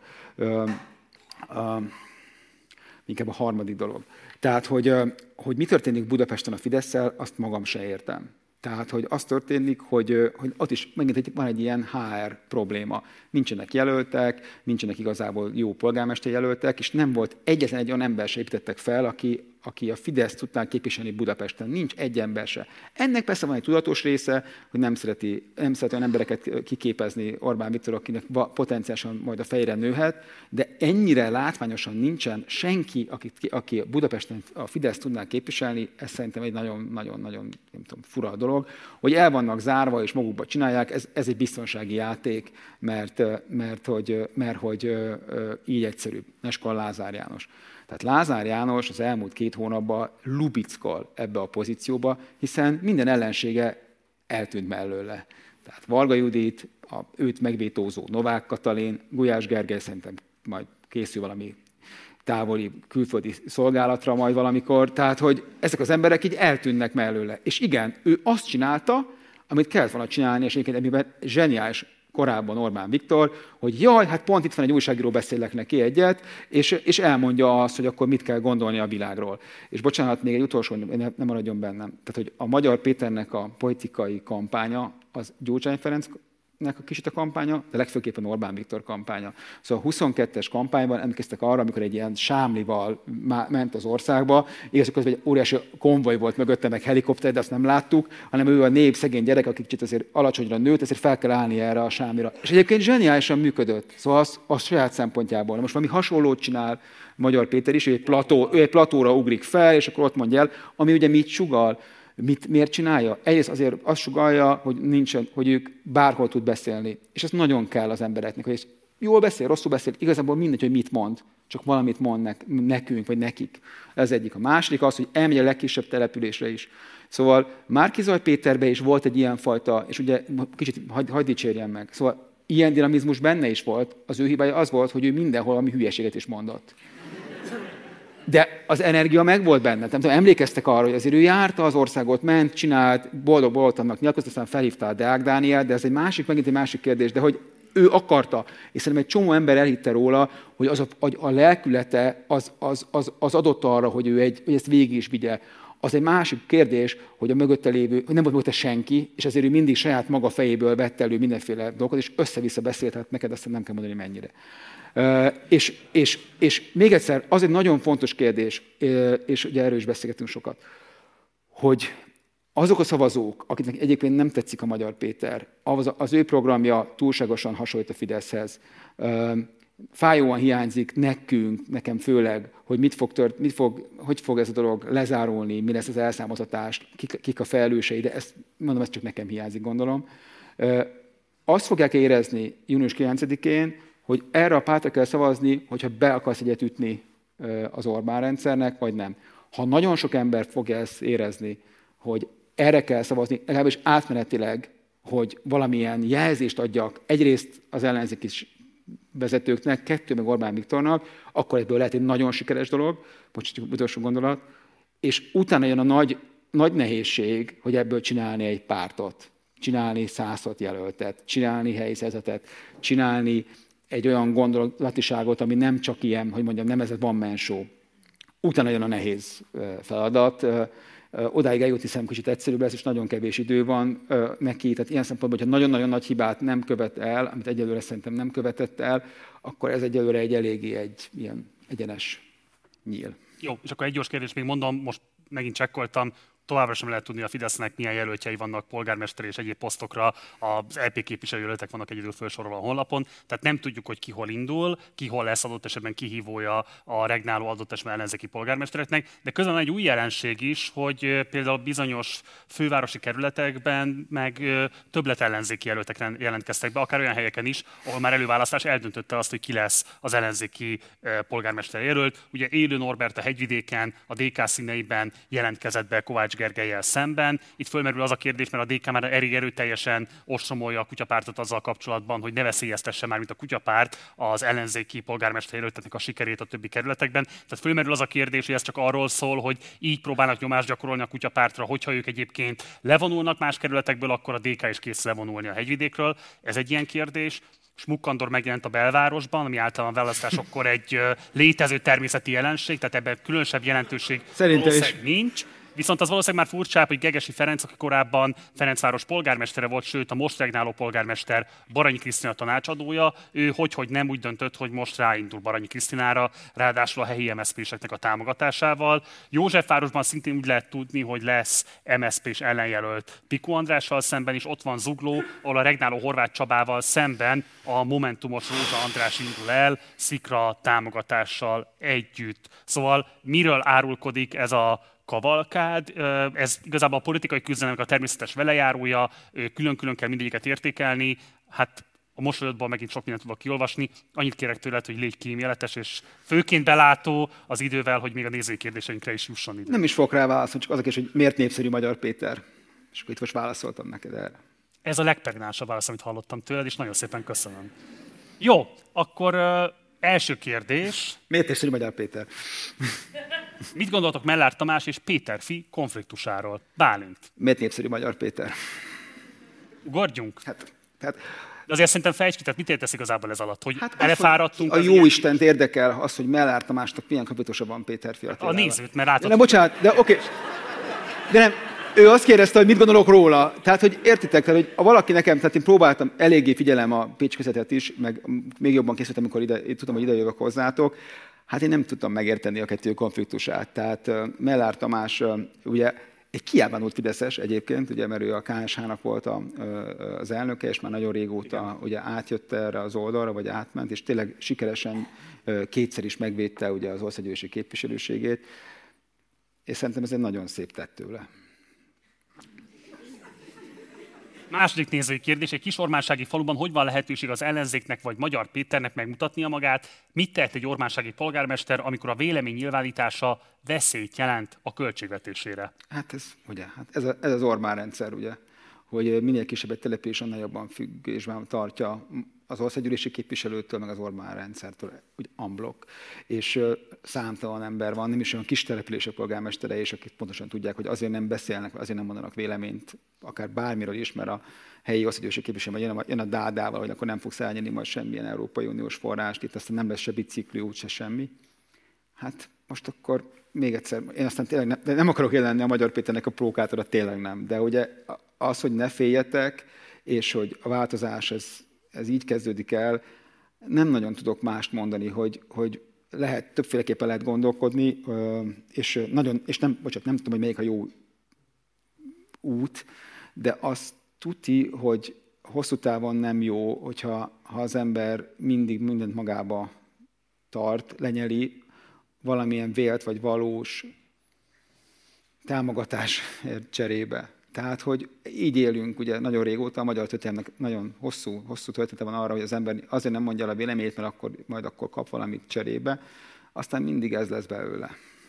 Inkább a harmadik dolog. Tehát, hogy mi történik Budapesten a Fidesszel, azt magam se értem. Tehát, hogy az történik, hogy ott is megint van egy ilyen HR probléma. Nincsenek jelöltek, nincsenek igazából jó polgármester jelöltek, és nem volt egyetlen egy olyan ember se építettek fel, aki a Fideszt tudná képviselni Budapesten. Nincs egy ember se. Ennek persze van egy tudatos része, hogy nem szereti olyan embereket kiképezni Orbán Viktor, akinek potenciálisan majd a fejére nőhet, de ennyire látványosan nincsen senki, aki Budapesten a Fideszt tudná képviselni, ez szerintem egy nagyon-nagyon fura dolog, hogy el vannak zárva és magukba csinálják, ez egy biztonsági játék, mert hogy így egyszerűbb. Neskal Lázár János. Tehát Lázár János az elmúlt 2 hónapban lubickol ebbe a pozícióba, hiszen minden ellensége eltűnt mellőle. Tehát Varga Judit, őt megvétózó Novák Katalin, Gulyás Gergely szerintem majd készül valami távoli külföldi szolgálatra majd valamikor. Tehát, hogy ezek az emberek így eltűnnek mellőle. És igen, ő azt csinálta, amit kellett volna csinálni, és egyébként amiben zseniális korábban Orbán Viktor, hogy jaj, hát pont itt van egy újságíró, beszélek neki egyet, és elmondja azt, hogy akkor mit kell gondolni a világról. És bocsánat, még egy utolsó, nem maradjon bennem. Tehát, hogy a Magyar Péternek a politikai kampánya, az Gyurcsány Ferencnek a kicsit a kampánya, de legfőképpen Orbán Viktor kampánya. Szóval a 22-es kampányban emlékeztek arra, amikor egy ilyen sámlival ment az országba, igaz, hogy egy óriási konvoj volt mögötte, meg helikopter, de azt nem láttuk, hanem ő a nép, szegény gyerek, akik kicsit azért alacsonyra nőtt, ezért fel kell állni erre a sámlira. És egyébként zseniálisan működött, szóval az saját szempontjából. Most valami hasonlót csinál Magyar Péter is, ő egy platóra ugrik fel, és akkor ott mondja el, ami ugye mit sugall. Miért csinálja? Egyrészt azért azt sugallja, hogy ők bárhol tud beszélni. És ez nagyon kell az embereknek, hogy jól beszél, rosszul beszél, igazából mindegy, hogy mit mond, csak valamit mond nekünk, vagy nekik. Ez egyik. A második az, hogy elmegy a legkisebb településre is. Szóval Márki-Zay Péterben is volt egy ilyenfajta, és ugye kicsit hadd dicsérjem meg. Szóval ilyen dinamizmus benne is volt, az ő hibája az volt, hogy ő mindenhol valami hülyeséget is mondott. De az energia meg volt benne. Nem tudom, emlékeztek arra, hogy azért ő járta az országot, ment, csinált, boldog-boldogtalannak nyilatkozott, aztán felhívta a Deák Dánielt, de ez megint egy másik kérdés, de hogy ő akarta, és szerintem egy csomó ember elhitte róla, hogy a lelkülete az adott arra, hogy ezt végig is vigye. Az egy másik kérdés, hogy a mögötte lévő, hogy nem volt mögötte senki, és ezért ő mindig saját maga fejéből vette elő mindenféle dolgokat, és össze-vissza beszélt, hát neked azt nem kell mondani, mennyire. És még egyszer, az egy nagyon fontos kérdés, és ugye erről is beszélgetünk sokat, hogy azok a szavazók, akiknek egyébként nem tetszik a Magyar Péter, az ő programja túlságosan hasonlít a Fideszhez, fájóan hiányzik nekem főleg, hogy hogy fog ez a dolog lezárulni, mi lesz az elszámoztatás, kik a felelősei, de ezt csak nekem hiányzik, gondolom. Azt fogják érezni június 9-én, hogy erre a pártra kell szavazni, hogyha be akarsz egyet ütni az Orbán rendszernek, vagy nem. Ha nagyon sok ember fogja ezt érezni, hogy erre kell szavazni, legalábbis átmenetileg, hogy valamilyen jelzést adjak egyrészt az ellenzéki vezetőknek, 2 meg Orbán Viktornak, akkor ebből lehet egy nagyon sikeres dolog, bocsánat, utolsó gondolat, és utána jön a nagy nehézség, hogy ebből csinálni egy pártot, csinálni 106 jelöltet, csinálni helyi szervezetet, csinálni egy olyan gondolatiságot, ami nem csak ilyen, hogy mondjam, nem ez a one-man show. Utána jön a nehéz feladat. Odáig eljut, hiszem kicsit egyszerűbb lesz, és nagyon kevés idő van neki. Tehát ilyen szempontból, hogyha nagyon-nagyon nagy hibát nem követ el, amit egyelőre szerintem nem követett el, akkor ez egyelőre eléggé egy ilyen egyenes nyíl. Jó, és akkor egy gyors kérdés még mondom, most megint csekkoltam, továbbra sem lehet tudni a Fidesznek milyen jelöltjei vannak polgármester és egyéb posztokra, az EP képviselőjelöltek vannak egyedül felsorolva a honlapon, tehát nem tudjuk, hogy ki hol indul, ki hol lesz adott esetben kihívója a regnáló adott esetben ellenzéki polgármestereknek, de közben van egy új jelenség is, hogy például bizonyos fővárosi kerületekben meg többlet ellenzéki jelöltek jelentkeztek be, akár olyan helyeken is, ahol már előválasztás eldöntötte azt, hogy ki lesz az ellenzéki polgármester jelölt. Ugye Élő Norbert a Hegyvidéken, a DK színeiben jelentkezett be Kovács Gergellyel szemben. Itt fölmerül az a kérdés, mert a DK már elég erőteljesen ostromolja a kutyapártot azzal kapcsolatban, hogy ne veszélyeztesse már, mint a kutyapárt, az ellenzéki polgármesterjelölteknek a sikerét a többi kerületekben. Tehát fölmerül az a kérdés, hogy ez csak arról szól, hogy így próbálnak nyomást gyakorolni a kutyapártra, hogyha ők egyébként levonulnak más kerületekből, akkor a DK is kész levonulni a Hegyvidékről. Ez egy ilyen kérdés. Smuk Andor megjelent a belvárosban, ami általán a választásokkor egy létező természeti jelenség, tehát ebben különösebb jelentőség valószínűleg nincs. Viszont az valószínűleg már furcsább, hogy Gegesi Ferenc, aki korábban Ferencváros polgármestere volt, sőt a most regnáló polgármester Baranyi Krisztina tanácsadója, ő hogy nem úgy döntött, hogy most ráindul Baranyi Krisztinára, ráadásul a helyi MSZP-seknek a támogatásával. Józsefvárosban szintén úgy lehet tudni, hogy lesz MSZP-s ellenjelölt Piku Andrással szemben, és ott van Zugló, ahol a regnáló Horváth Csabával szemben a momentumos Rózsa András indul el, Szikra támogatással együtt. Szóval miről árulkodik ez a kavalkád, ez igazából a politikai küzdelemnek a természetes velejárója, külön-külön kell mindegyiket értékelni, hát a mosolyodban megint sok mindent tudok kiolvasni, annyit kérek tőled, hogy légy kíméletes, és főként belátó az idővel, hogy még a nézői kérdéseinkre is jusson idő. Nem is fogok rá válaszolni, csak az a kérdés, hogy miért népszerű Magyar Péter? És akkor itt most válaszoltam neked erre. Ez a legpregnánsabb válasz, amit hallottam tőled, és nagyon szépen köszönöm. Jó, akkor első kérdés. Miért népszerű Magyar Péter? Mit gondoltok Mellár Tamás és Péterfi konfliktusáról? Bálint. Miért népszerű Magyar Péter? Ugorjunk? Hát, de azért szerintem fejtsd ki, tehát mit értesz igazából ez alatt? Hogy elefáradtunk? A jó Istent érdekel az, hogy Mellár Tamásnak milyen konfliktusa van Péterfi Attilával. A nézőt, mert látod. De bocsánat, de oké. De nem, ő azt kérdezte, hogy mit gondolok róla. Tehát, hogy értitek, tehát, hogy valaki nekem, tehát én próbáltam, eléggé figyelem a Pécs Közvetet is, meg még jobban készültem, amikor tudom, hogy ide jövök hozzátok. Hát én nem tudtam megérteni a kettő konfliktusát. Tehát Mellár Tamás ugye egy kiábrándult fideszes egyébként, ugye, mert ő a KSH-nak volt az elnöke, és már nagyon régóta ugye átjött erre az oldalra, vagy átment, és tényleg sikeresen kétszer is megvédte ugye az országgyűlési képviselőségét, és szerintem ez egy nagyon szép tett tőle. Második nézői kérdés, egy kis ormánsági faluban hogy van lehetőség az ellenzéknek vagy Magyar Péternek megmutatnia magát? Mit tehet egy ormánsági polgármester, amikor a vélemény nyilvánítása veszélyt jelent a költségvetésére? Hát ez az Orbán rendszer, ugye, hogy minél kisebb egy település, annál jobban függésben tartja az országgyűlési képviselőtől, meg az Orbán rendszertől, úgy unblock. És számtalan ember van, nem is olyan kis települések polgármestere, és akik pontosan tudják, hogy azért nem beszélnek, azért nem mondanak véleményt, akár bármiről is, mert a helyi országgyűlési képviselő jön a dádával, hogy akkor nem fogsz elnyerni majd semmilyen Európai Uniós forrást, itt aztán nem lesz se bicikli, úgyse semmi. Hát most akkor még egyszer, én aztán tényleg nem akarok jelenni a Magyar Péternek a prókátora, tényleg nem, de ugye az, hogy ne féljetek, és hogy a változás ez így kezdődik el, nem nagyon tudok mást mondani, hogy lehet, többféleképpen lehet gondolkodni, és nem tudom, hogy melyik a jó út, de azt tuti, hogy hosszú távon nem jó, hogyha az ember mindig mindent magába tart, lenyeli valamilyen vélt vagy valós támogatás cserébe. Tehát, hogy így élünk ugye nagyon régóta, a magyar történelemnek nagyon hosszú története van arra, hogy az ember azért nem mondja el a véleményét, mert akkor kap valamit cserébe, aztán mindig ez lesz belőle.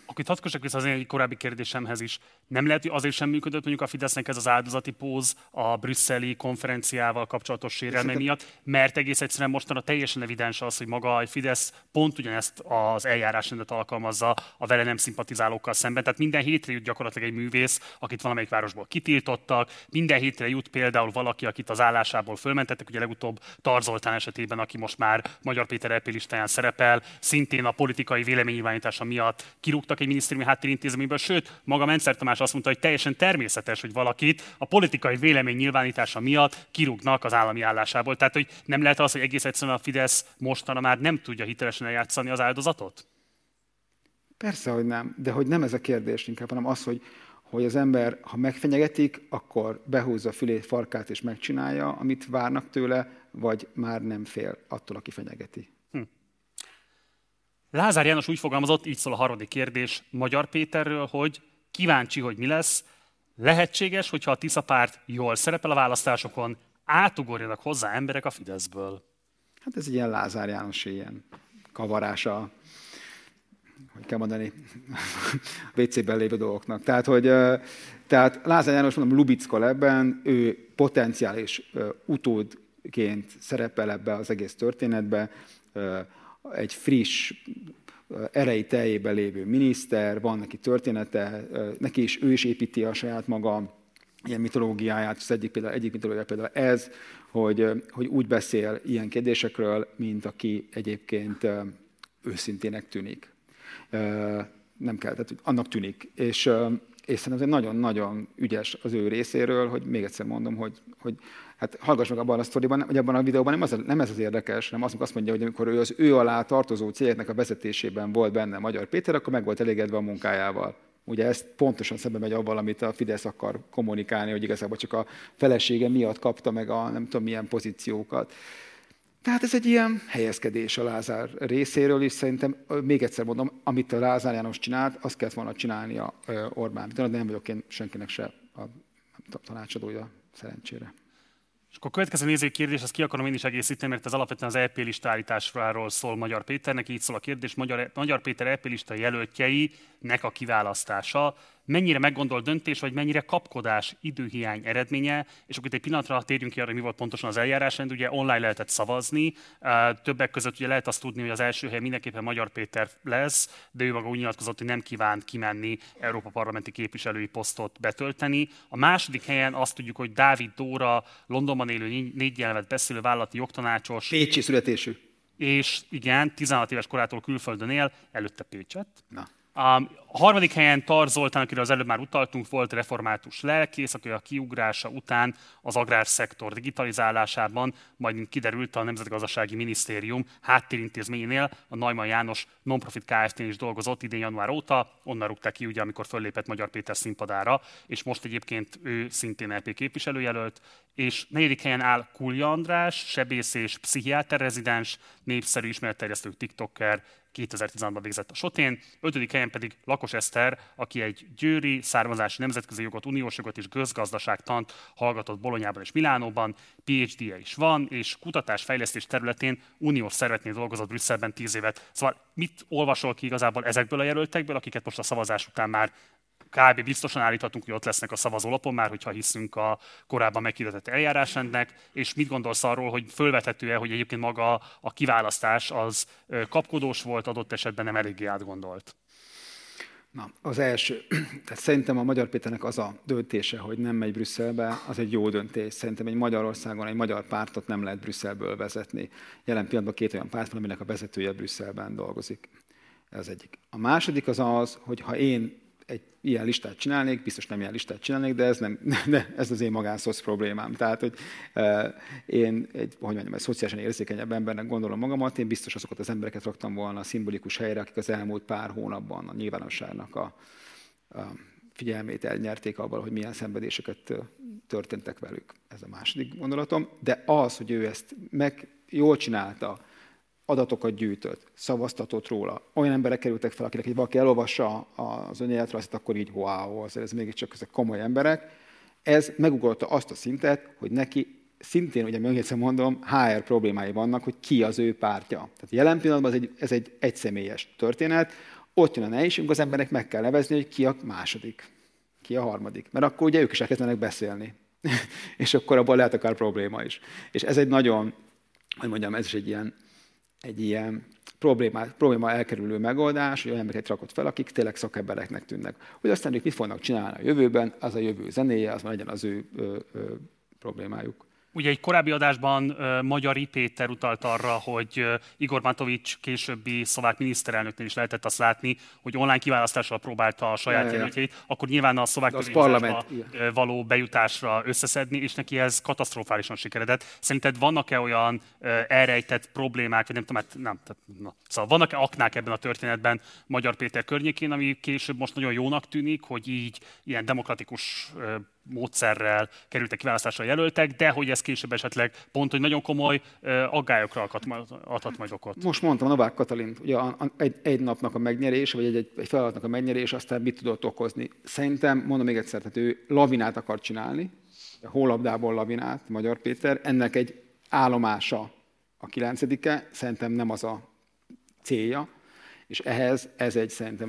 Akkor itt hadd kössek vissza az egy korábbi kérdésemhez is. Nem lehet, hogy azért sem működött mondjuk a Fidesznek ez az áldozati póz a brüsszeli konferenciával kapcsolatos sérelmei miatt, mert egész egyszerűen mostanra teljesen evidens az, hogy maga a Fidesz pont ugyanezt az eljárásrendet alkalmazza a vele nem szimpatizálókkal szemben. Tehát minden hétre jut gyakorlatilag egy művész, akit valamelyik városból kitiltottak, minden hétre jut például valaki, akit az állásából fölmentettek, ugye legutóbb Tar Zoltán esetében, aki most már Magyar Péter EP listáján szerepel, szintén a politikai véleménynyilvánítása miatt kirúgtak egy minisztériumi háttérintézményből, sőt, maga Mencer Tamás azt mondta, hogy teljesen természetes, hogy valakit a politikai véleménynyilvánítása miatt kirúgnak az állami állásából. Tehát, hogy nem lehet az, hogy egész egyszerűen a Fidesz mostanra már nem tudja hitelesen eljátszani az áldozatot? Persze, hogy nem, de hogy nem ez a kérdés inkább, hanem az, hogy az ember, ha megfenyegetik, akkor behúzza a fülét, farkát és megcsinálja, amit várnak tőle, vagy már nem fél attól, aki fenyegeti. Lázár János úgy fogalmazott, így szól a harmadik kérdés Magyar Péterről, hogy kíváncsi, hogy mi lesz. Lehetséges, hogyha a Tisza párt jól szerepel a választásokon, átugorjanak hozzá emberek a Fideszből. Hát ez egy ilyen Lázár János ilyen kavarása, hogy kell mondani, WC-ben lévő dolgoknak. Tehát Lázár János, mondom, Lubickol ebben, ő potenciális utódként szerepel ebbe az egész történetbe, egy friss, erei teljében lévő miniszter, van neki története, neki is, ő is építi a saját maga ilyen mitológiáját, az egyik mitológia például ez, hogy úgy beszél ilyen kérdésekről, mint aki egyébként őszintének tűnik. Nem kell, tehát annak tűnik. És szerintem ez nagyon-nagyon ügyes az ő részéről, hogy még egyszer mondom, hogy hát hallgass meg abban a sztoriban, vagy abban a videóban nem ez az érdekes, hanem azt mondja, hogy amikor ő az ő alá tartozó cégeknek a vezetésében volt benne Magyar Péter, akkor meg volt elégedve a munkájával. Ugye ez pontosan szembe megy avval, amit a Fidesz akar kommunikálni, hogy igazából csak a felesége miatt kapta meg a nem tudom milyen pozíciókat. Tehát ez egy ilyen helyezkedés a Lázár részéről, és szerintem még egyszer mondom, amit a Lázár János csinált, azt kellett volna csinálni a Orbán. De nem vagyok én senkinek se a tanácsadója, szerencsére. És akkor a következő nézői kérdés, azt ki akarom én is egészíteni, mert ez alapvetően az EP lista állításról szól Magyar Péternek, így szól a kérdés, Magyar Péter EP lista jelöltjeinek a kiválasztása mennyire meggondolt döntés, vagy mennyire kapkodás, időhiány eredménye, és akkor itt egy pillanatra térjünk ki arra, mi volt pontosan az eljárásrend, ugye online lehetett szavazni, többek között ugye lehet azt tudni, hogy az első helyen mindenképpen Magyar Péter lesz, de ő maga úgy nyilatkozott, hogy nem kívánt kimenni Európa parlamenti képviselői posztot betölteni. A második helyen azt tudjuk, hogy Dávid Dóra, Londonban élő 4 nyelvet beszélő vállalati jogtanácsos. Pécsi születésű. És igen, 16 éves korától külföldön él, előtte Pécset. Na. A harmadik helyen Tar Zoltán, akiről az előbb már utaltunk, volt református lelkész, aki a kiugrása után az agrárszektor digitalizálásában, majd mint kiderült, a Nemzetgazdasági Minisztérium háttérintézményénél, a Neumann János Nonprofit Kft-nél is dolgozott idén január óta, onnan rúgták ki, ugye, amikor föllépett Magyar Péter színpadára, és most egyébként ő szintén LP képviselőjelölt, és negyedik helyen áll Kulja András, sebész és pszichiáter rezidens, népszerű ismeretterjesztő tiktoker, 2016-ban végzett a Sotén, 5. helyen pedig Lakos Eszter, aki egy győri származási nemzetközi jogot, uniós jogot és közgazdaságtant hallgatott Bolonyában és Milánóban, PhD-je is van, és kutatás-fejlesztés területén uniós szervetnél dolgozott Brüsszelben 10 évet. Szóval mit olvasol ki igazából ezekből a jelöltekből, akiket most a szavazás után már kb. Biztosan állíthatunk, hogy ott lesznek a szavazólapon már, hogyha hiszünk a korábban meghirdetett eljárásrendnek, és mit gondolsz arról, hogy fölvethető-e, hogy egyébként maga a kiválasztás az kapkodós volt, adott esetben nem eléggé átgondolt? Na, az első. Tehát szerintem a Magyar Péternek az a döntése, hogy nem megy Brüsszelbe, az egy jó döntés. Szerintem egy Magyarországon egy magyar pártot nem lehet Brüsszelből vezetni. Jelen pillanatban 2 olyan párt van, aminek a vezetője Brüsszelben dolgozik. Ez egyik. A második az, hogy ha én egy ilyen listát csinálnék, biztos nem ilyen listát csinálnék, de ez az én magánszosz problémám. Tehát, hogy én egy szociálisan érzékenyebb embernek gondolom magamat, én biztos azokat az embereket raktam volna a szimbolikus helyre, akik az elmúlt pár hónapban a nyilvánosságnak a figyelmét elnyerték abban, hogy milyen szenvedéseket történtek velük. Ez a második gondolatom. De az, hogy ő ezt jól csinálta, adatokat gyűjtött, szavaztatott róla. Olyan emberek kerültek fel, akinek valaki elolvassa az önéletrajzot, akkor így wow, ez mégiscsak ezek komoly emberek. Ez megugolta azt a szintet, hogy neki szintén, ugye még egyszer mondom, HR problémái vannak, hogy ki az ő pártja. Tehát jelen pillanatban ez egy egyszemélyes történet. ott jön a nehézség, amikor az embernek meg kell nevezni, hogy ki a második, ki a harmadik. Mert akkor ugye ők is elkezdenek beszélni. És akkor abban lehet akár probléma is. És ez egy nagyon, hogy mondjam, ez is egy ilyen probléma elkerülő megoldás, hogy olyan embereket rakott fel, akik tényleg szakembereknek tűnnek. Hogy aztán ők mit fognak csinálni a jövőben, az a jövő zenéje, az már legyen az ő problémájuk. Ugye egy korábbi adásban Magyari Péter utalt arra, hogy Igor Matovics későbbi szlovák miniszterelnöknél is lehetett azt látni, hogy online kiválasztással próbálta a saját jelöltjeit, akkor nyilván a szlovák középításba való bejutásra összeszedni, és neki ez katasztrofálisan sikeredett. Szerinted vannak-e olyan elrejtett problémák, vagy szóval vannak-e aknák ebben a történetben Magyar Péter környékén, ami később most nagyon jónak tűnik, hogy így ilyen demokratikus módszerrel kerültek kiválasztásra jelöltek, de hogy ez később esetleg pont, hogy nagyon komoly aggályokra adhat majd okot. Most mondtam, Novák Katalin, ugye egy napnak a megnyerés, vagy egy feladatnak a megnyerés, aztán mit tudott okozni. Szerintem, mondom még egyszer, tehát ő lavinát akar csinálni, a hólabdából lavinát, Magyar Péter, ennek egy állomása a 9-e, szerintem nem az a célja, és ehhez ez szerintem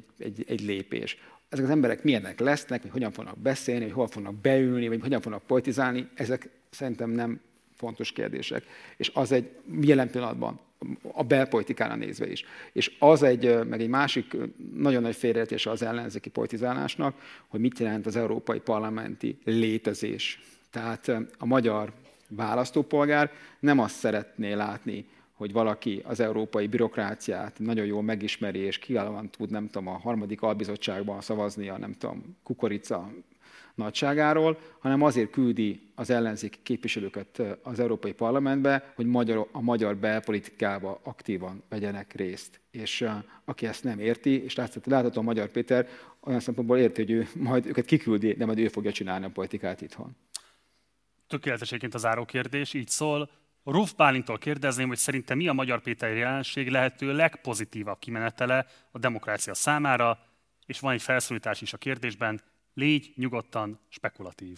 egy lépés. Ezek az emberek milyenek lesznek, hogy hogyan fognak beszélni, hogy hol fognak beülni, vagy hogyan fognak politizálni, ezek szerintem nem fontos kérdések. És az egy jelen pillanatban, a belpolitikára nézve is. És az meg egy másik nagyon nagy félreértése az ellenzéki politizálásnak, hogy mit jelent az európai parlamenti létezés. Tehát a magyar választópolgár nem azt szeretné látni, hogy valaki az európai bürokráciát nagyon jól megismeri, és kiválóan tud, nem tudom, a 3. albizottságban szavazni a, nem tudom, kukorica nagyságáról, hanem azért küldi az ellenzéki képviselőket az Európai Parlamentbe, hogy a magyar belpolitikába aktívan vegyenek részt. És aki ezt nem érti, és láthatóan Magyar Péter olyan szempontból érti, hogy ő majd őket kiküldi, de majd ő fogja csinálni a politikát itthon. Tökéletes egyébként a záró kérdés, így szól. Ruf Bálintól kérdezném, hogy szerintem mi a Magyar Péter jelenség lehető legpozitívabb kimenetele a demokrácia számára, és van egy felszólítás is a kérdésben, légy nyugodtan spekulatív.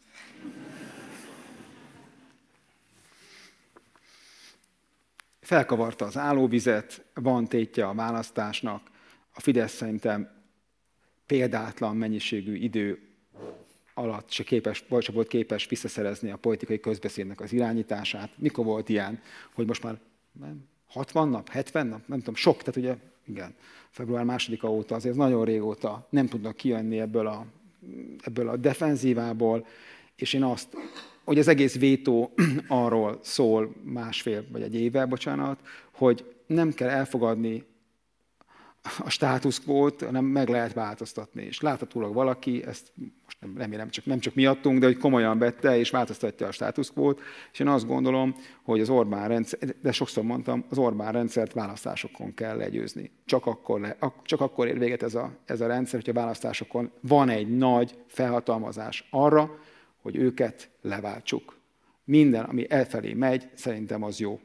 Felkavarta az állóvizet, van tétje a választásnak, a Fidesz szerintem példátlan mennyiségű idő alatt se volt képes visszaszerezni a politikai közbeszédnek az irányítását. Mikor volt ilyen, hogy most már 60 nap, 70 nap, nem tudom, sok, tehát ugye, igen, február 2-a óta, azért nagyon régóta nem tudnak kijönni ebből a defenzívából, és én azt, hogy az egész vétó arról szól másfél vagy egy éve, hogy nem kell elfogadni a státuszkvót, hanem meg lehet változtatni. És láthatólag valaki, ezt most remélem nem csak miattunk, de hogy komolyan vette és változtatja a státuszkvót, és én azt gondolom, hogy az Orbán rendszer, de sokszor mondtam, az Orbán rendszert választásokon kell legyőzni. Csak akkor ér véget ez a rendszer, hogyha választásokon van egy nagy felhatalmazás arra, hogy őket leváltsuk. Minden, ami elfelé megy, szerintem az jó.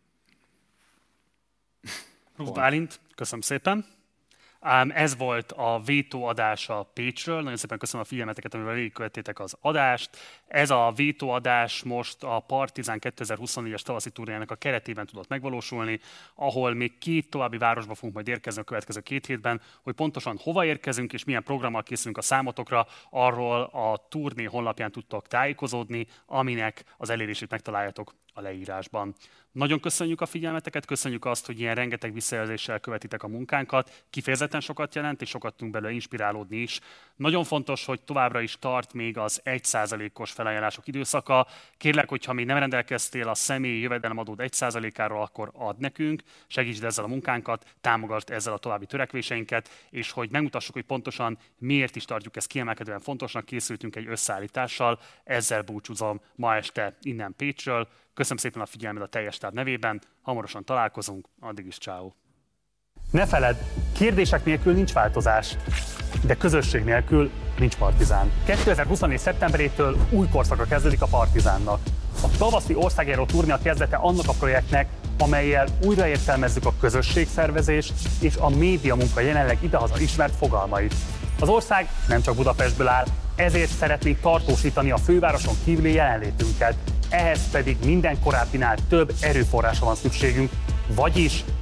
Ruf Bálint, köszönöm szépen. Ez volt a vétó adása Pécsről. Nagyon szépen köszönöm a figyelmeteket, amivel végigkövettétek az adást. Ez a vétóadás most a Partizán 2024-es tavaszi turnéjának a keretében tudott megvalósulni, ahol még 2 további városba fogunk majd érkezni a következő 2 hétben, hogy pontosan hova érkezünk és milyen programmal készülünk a számotokra, arról a turné honlapján tudtok tájékozódni, aminek az elérését megtaláljátok a leírásban. Nagyon köszönjük a figyelmeteket, köszönjük azt, hogy ilyen rengeteg visszajelzéssel követitek a munkánkat. Kifejezetten sokat jelent, és sokat tudunk belőle inspirálódni is. Nagyon fontos, hogy továbbra is tart még az 1%-os felajánlások időszaka. Kérlek, hogyha még nem rendelkeztél a személyi jövedelemadód 1%-áról, akkor add nekünk, segítsd ezzel a munkánkat, támogasd ezzel a további törekvéseinket, és hogy megmutassuk, hogy pontosan miért is tartjuk ezt kiemelkedően fontosnak, készültünk egy összeállítással. Ezzel búcsúzom ma este innen Pécsről. Köszönöm szépen a figyelmet a teljes stáb nevében, hamarosan találkozunk, addig is ciao. Ne feledd, kérdések nélkül nincs változás, de közösség nélkül nincs Partizán. 2024. szeptemberétől új korszaka kezdődik a Partizánnak. A tavaszi országjáró turné a kezdete annak a projektnek, amellyel újraértelmezzük a közösségszervezés és a médiamunka jelenleg idehaza ismert fogalmait. Az ország nem csak Budapestből áll, ezért szeretnénk tartósítani a fővároson kívüli jelenlétünket. Ehhez pedig minden korábbinál több erőforrásra van szükségünk, vagyis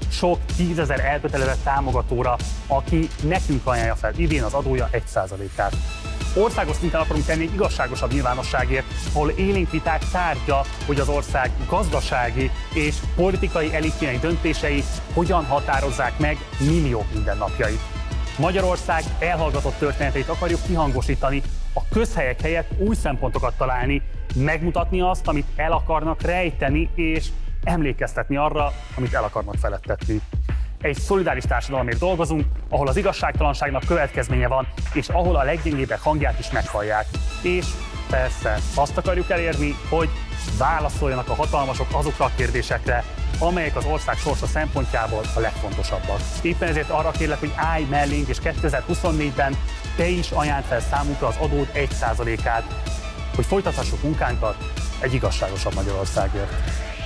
sok 10 000 elkötelezett támogatóra, aki nekünk ajánlja fel idén az adója 1%-át. Országos szinten akarunk tenni egy igazságosabb nyilvánosságért, ahol élénk viták tárgya, hogy az ország gazdasági és politikai elitjének döntései hogyan határozzák meg milliók mindennapjait. Magyarország elhallgatott történeteit akarjuk kihangosítani, a közhelyek helyett új szempontokat találni, megmutatni azt, amit el akarnak rejteni, és emlékeztetni arra, amit el akarnak feledtetni. Egy szolidáris társadalomért dolgozunk, ahol az igazságtalanságnak következménye van, és ahol a leggyengébbek hangját is meghallják. És persze azt akarjuk elérni, hogy válaszoljanak a hatalmasok azokra a kérdésekre, amelyek az ország sorsa szempontjából a legfontosabbak. Éppen ezért arra kérlek, hogy állj mellénk, és 2024-ben te is ajánld fel számunkra az adód 1%-át, hogy folytathassuk munkánkat egy igazságosabb Magyarországért.